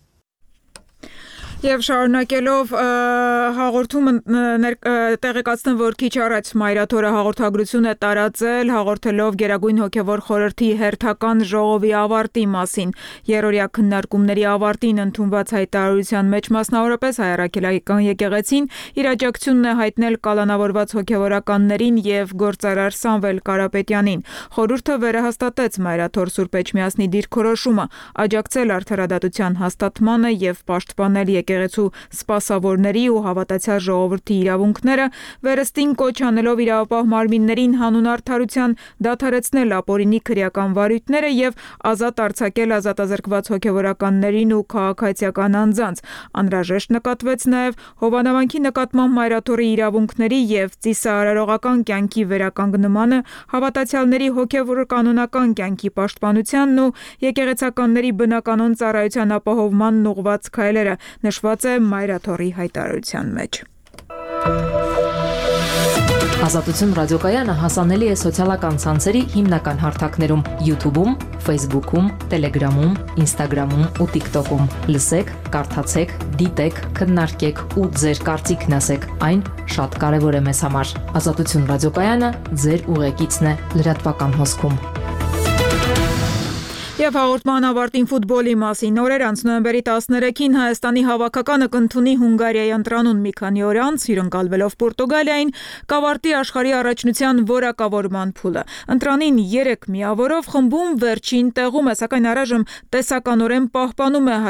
Եվ շարունակելով հաղորդումը տեղեկացնեմ, որ քիչ առաջ Մայրաթորը հաղորդագրություն է տարածել, հաղորդելով Գերագույն հոգևոր խորհրդի հերթական ժողովի ավարտի մասին։ Երրորդյա քննարկումների ավարտին ընդունված հայտարարության մեջ մասնավորապես Հայ Առաքելական եկեղեցին իր աջակցությունն է հայտնել կալանավորված հոգևորականներին եւ գործարար Սամվել Կարապետյանին։ Խորհուրդը վերահաստատեց Մայրաթոր Սուրբ Էջմիածնի դիրքորոշումը աջակցել արդարադատության հաստատմանը եւ պաշտպանել եկեղեցու սպասավորների ու հավատացյալ ժողովրդի իրավունքները, վերստին կոչ անելով իրավապահ մարմիններին հանուն արդարության դադարեցնել ապօրինի քրեական վարույթները եւ ազատ արձակել ազատազրկված հոգեվորականներին ու քաղաքացիական անձանց։ Անհրաժեշտ նկատվեց նաեւ Հովանավանքի նկատմամբ մայրաթորի իրավունքների եւ ծիսահարարողական կյանքի վերականգնմանը, հավատացյալների հոգեվոր կանոնական կյանքի պաշտպանությանն ու եկեղեցականների բնականոն ծառայության ապահովմանն ուղղված քայլերը, նշված է մայրաթորի հայտարարության մեջ։ Ազատություն ռադիոկայանը հասանելի է սոցիալական ցանցերի հիմնական հարթակներում՝ YouTube-ում, Facebook-ում, Telegram-ում, Instagram-ում ու TikTok-ում։ Լսեք, կարդացեք, դիտեք, քննարկեք ու ձեր կարծիքն ասեք։ Այն շատ կարևոր է մեզ համար։ Ազատություն ռադիոկայանը ձեր ուղեկիցն է լրատվական հոսքում։ Եվ հաղորդման ավարտին ֆուտբոլի մասին։ Օրեր անց նոյեմբերի 13-ին Հայաստանի հավաքականը կընդունի Հունգարիայի ընտրանուն մի քանի օր անց, հյուրընկալվելով Պորտուգալիային, կավարտի աշխարհի առաջնության որակավորման փուլը։ Ընտրանին 3 միավորով խմբում վերջին տեղում է, սակայն առայժմ տեսականորեն պահպանում է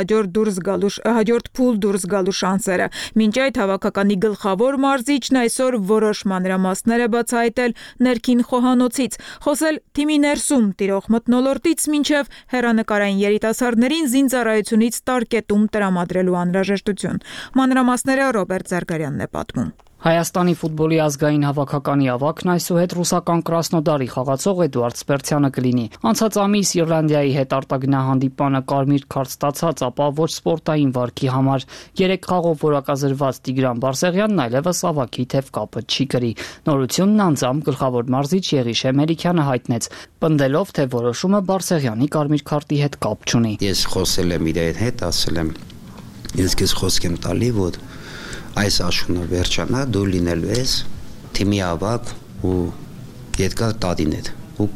հաջորդ փուլ դուրս գալու շանսերը։ Մինչ այդ հավաքականի գլխավոր մարզիչն այսօր որոշ մանրամասներ է բացահայտել ներքին խոհանոցից, խոսել թիմի ներսում տիրող մթնոլորտից մինչև հեռանկարային երիտասարդներին զինծառայությունից տարկետում տրամադրելու անհրաժեշտություն։ Մանրամասները Ռոբերտ Զարգարյանն է պատմում։ Հայաստանի ֆուտբոլի ազգային հավաքականի ավակն այսուհետ ռուսական Կրասնոդարի խաղացող Էդուարդ Սպերցյանը կլինի։ Անցած ամիս Իռլանդիայի հետ արտագնահանդիպանը կարմիր քարտ ստացած, ապա ոչ սպորտային վարքի համար 3 խաղով որակազրված Տիգրան Բարսեղյանն այլևս ավակի թև կապը չի կրի։ Նորությունն անձամբ գլխավոր մարզիչ Եղիշե Մելիքյանը հայտնեց, պնդելով, թե որոշումը Բարսեղյանի կարմիր քարտի հետ կապ չունի։ Ես խոսել եմ իր հետ, ասել եմ, ես քեզ խոսք եմ տալի, որ այս աշունը վերջանա, դու լինելու ես թիմի ավակ ու երկար տադիներ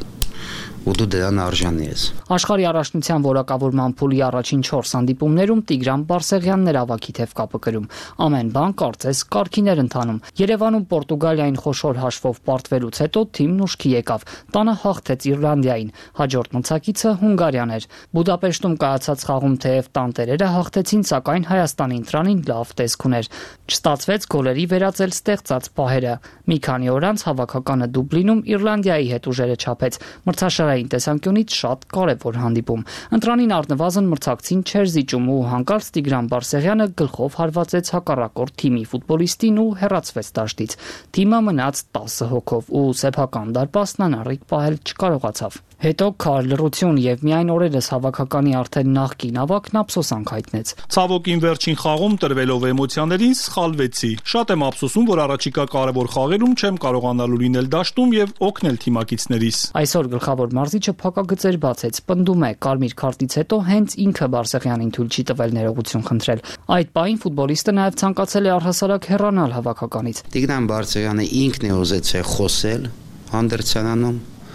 ու դու դրան արժանի ես։ Աշխարհի առաջնության որակավորման փուլի առաջին 4 հանդիպումներում Տիգրան Բարսեղյանն էր ավակի թև կապը կրում։ Ամեն բան կարծես կարգին էր ընթանում։ Երևանում Պորտուգալիային խոշոր հաշվով պարտվելուց հետո թիմն ուշքի եկավ։ Տանը հաղթեց Իռլանդիային, հաջորդ մրցակիցը Հունգարիան էր։ Բուդապեշտում կայացած խաղում թեև տանտերերը հաղթեցին, սակայն Հայաստանի ընտրանին լավ տեսք ուներ։ Չստացվեց գոլերի վերածել ստեղծած պահերը։ Մի քանի օր անց հավաքականը Դուբլինում Իռլանդիայի հետ ուժերը չափեց։ Մրցաշարային տեսանկյունից շատ կարևոր հանդիպում։ Ընտրանին առնվազն մրցակցին չէր զիջում ու հանկարծ Տիգրան Բարսեղյանը գլխով հարվածեց հակառակորդ թիմի ֆուտբոլիստին ու հեռացվեց դաշտից։ Թիմը մնաց 10 հոգով ու սեփական դարպասն անառիկ պահել չկարողացավ։ Հետո քար լռություն եւ միայն օրերս հավաքականի արդեն նախկին ավակն ափսոսանք հայտնեց։ Ցավոքին վերջին խաղում տրվելով էմոցիաներին սխալվեցի։ Շատ եմ ափսոսում, որ առաջիկա կարևոր խաղերում չեմ կարողանալու լինել դաշտում եւ օգնել թիմակիցներիս։ Այսօր գլխավոր մարզիչը փակագծեր բացեց, պնդում է կարմիր քարտից հետո հենց ինքը Բարսեղյանին թույլ չի տվել ներողություն խնդրել։ Այդ պահին ֆուտբոլիստը նաեւ ցանկացել է առհասարակ հեռանալ հավաքականից։ Տիգրան Բարսեղյանը ինքն է ուզեցել խոսել հանդերձանանում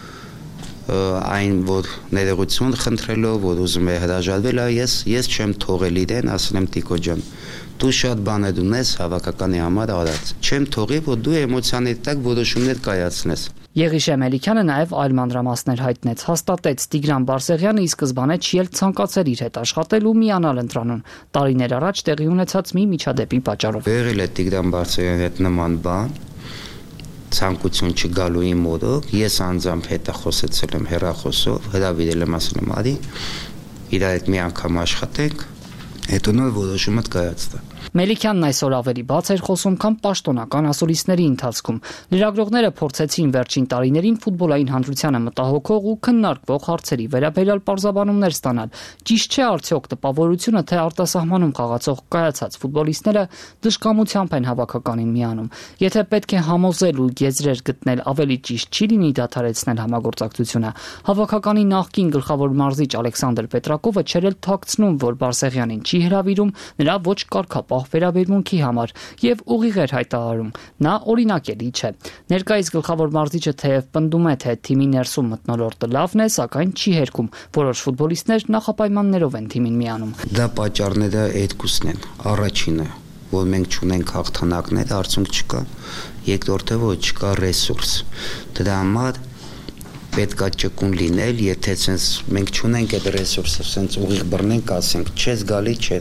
այն որ ներողություն խնդրելով որ ուզում է հրաժարվել, ես չեմ թողել իրեն, ասել եմ Տիկո ջան, դու շատ բաներ ունես հավաքականի համար արած, չեմ թողի որ դու էմոցիաների տակ որոշումներ կայացնես։ Եղիշե Մելիքյանը նաև այլ մանրամասներ հայտնեց, հաստատեց Տիգրան Բարսեղյանը ի սկզբանե չի էլ ցանկացել իր հետ աշխատել ու միանալ ընտրանուն։ Տարիներ առաջ տեղի ունեցած մի միջադեպի պատճառով։ Եղել է Տիգրան Բարսեղյանի հետ նման բան, ցանկություն չգալու իմ մոդոք, ես անձամբ հետը խոսեցել եմ հեռախոսով, հրավիրել եմ, ասել եմ արի, իր հետ մի անգամ աշխատենք, հետո նոր որոշումը կայացնի։ Մելիքյանն այսօր ավելի բաց էր խոսում, քան պաշտոնական ասուլիսների ընթացքում։ Լրագրողները փորձեցին վերջին տարիներին ֆուտբոլային հանրությանը մտահոգող ու քննարկվող հարցերի վերաբերյալ պարզաբանումներ ստանալ։ Ճիշտ չէ արդյոք տպավորությունը, թե արտասահմանում խաղացող կայացած ֆուտբոլիստները դժկամությամբ են հավաքականին միանում։ Եթե պետք է համոզել ու եզրեր գտնել, ավելի ճիշտ չի լինի դադարեցնել համագործակցությունը։ Հավաքականի նախկին գլխավոր մարզիչ Ալեքսանդր Պետրակովը չէր էլ թաքցնում, որ Բարսեղյանին չի հրավիրում նրա ոչ կարգապահ վերաբերմունքի համար եւ ուղիղ էր հայտարարում։ Նա օրինակելի չէ։ Ներկայիս գլխավոր մարզիչը թեև պնդում է, թե թիմի ներսում մթնոլորտը լավն է, սակայն չի հերքում։ Որոշ ֆուտբոլիստներ նախապայմաններով են թիմին միանում։ Դա պատճառները երկուսն են։ Առաջինը, որ մենք չունենք հաղթանակներ, արդյունք չկա։ Երկրորդը, որ չկա ռեսուրս։ Դրա համար պետքա ճկուն լինել, եթե sense մենք չունենք այդ ռեսուրսը, sense ուղիղ բռնենք, ասենք, չես գալի, չէ։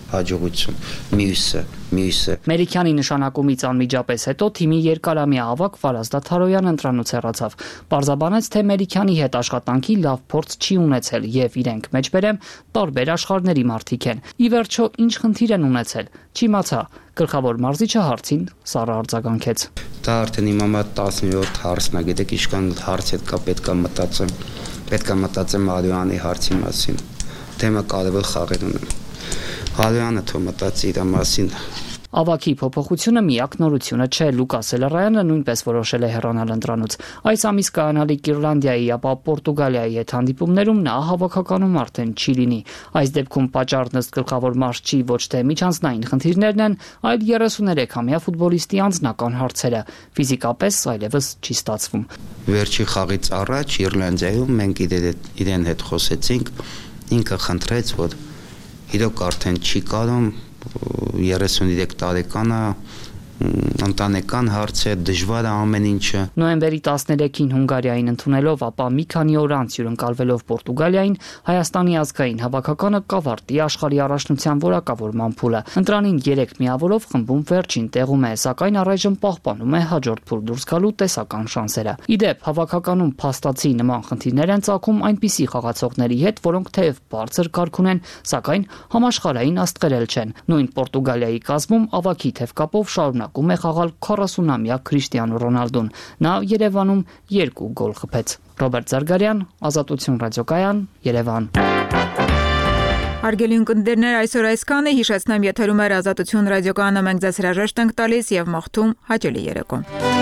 հաջողություն։ Մյուսը Մերիքյանի նշանակումից անմիջապես հետո թիմի երկարամյա ավակ Վարազդատ Թարոյանը ընտրանուց հեռացավ։ Պարզաբանեց, թե Մերիքյանի հետ աշխատանքի լավ փորձ չի ունեցել եւ իրենք մեջբերեմ տարբեր աշխարհների մարդիկ են։ Ի վերջո ինչ խնդիր են ունեցել։ Չիմացա։ Գլխավոր մարզիչը հարցին Սառը արձագանքեց։ Դա արդեն իմ համար 17 հարցն է, գիտեք, ինչքան հարց հետ պետքա մտածեմ Ալյանի հարցի մասին։ Թեմը կարևոր խաղեր ունեմ։ Ալյանը թող մտածի իր մասին։ Ավակի փոփոխությունը միակ նորությունը չէ։ Լուկաս Էլարայանը նույնպես որոշել է հեռանալ ընտրանուց։ Այս ամիս կայանալիք Իռլանդիայի, ապա Պորտուգալիայի հետ հանդիպումներում նա հավաքականում արդեն չի լինի։ Այս դեպքում պատճառն ըստ գլխավոր մարզչի ոչ թե միջանձնային խնդիրներն են, այլ 33-ամյա ֆուտբոլիստի անձնական հարցերը։ Ֆիզիկապես այլևս չի ստացվում։ Վերջի խաղից առաջ Իռլանդիայում մենք իրեն հետ խոսեցինք, ինքը խնդրեց, որ իրոք արդեն չի կարող 33 տարեկան է, ընտանեկան հարց է, դժվար է ամեն ինչը։ Նոյեմբերի 13-ին Հունգարիային ընդունելով, ապա մի քանի օր անց հյուրընկալվելով Պորտուգալիային, Հայաստանի ազգային հավաքականը կավարտի աշխարհի առաջնության որակավորման փուլը։ Ընտրանին 3 միավորով խմբում վերջին տեղում է, սակայն առայժմ պահպանում է հաջորդ փուլ դուրս գալու տեսական շանսերը։ Իդեպ հավաքականում փաստացի նման խնդիրներ են ծագում այնպիսի խաղացողների հետ, որոնք թեև բարձր կարգ ունեն, սակայն համաշխարհային աստղերել չեն։ Նույն Պորտուգալիայի կազմում ավակի թևկապով շարունակում է խաղալ 40-ամյա Քրիշտիանո Ռոնալդուն։ Նա Երևանում 2 գոլ խփեց։ Ռոբերտ Զարգարյան, Ազատություն ռադիոկայան, Երևան։ Հարգելի ունկնդիրներ, այսօր այսքանը, հիշեցնեմ, եթերում է Ազատություն ռադիոկայանը, մենք ձեզ հրաժեշտ ենք տալիս եւ մաղթում հաճելի երեկո։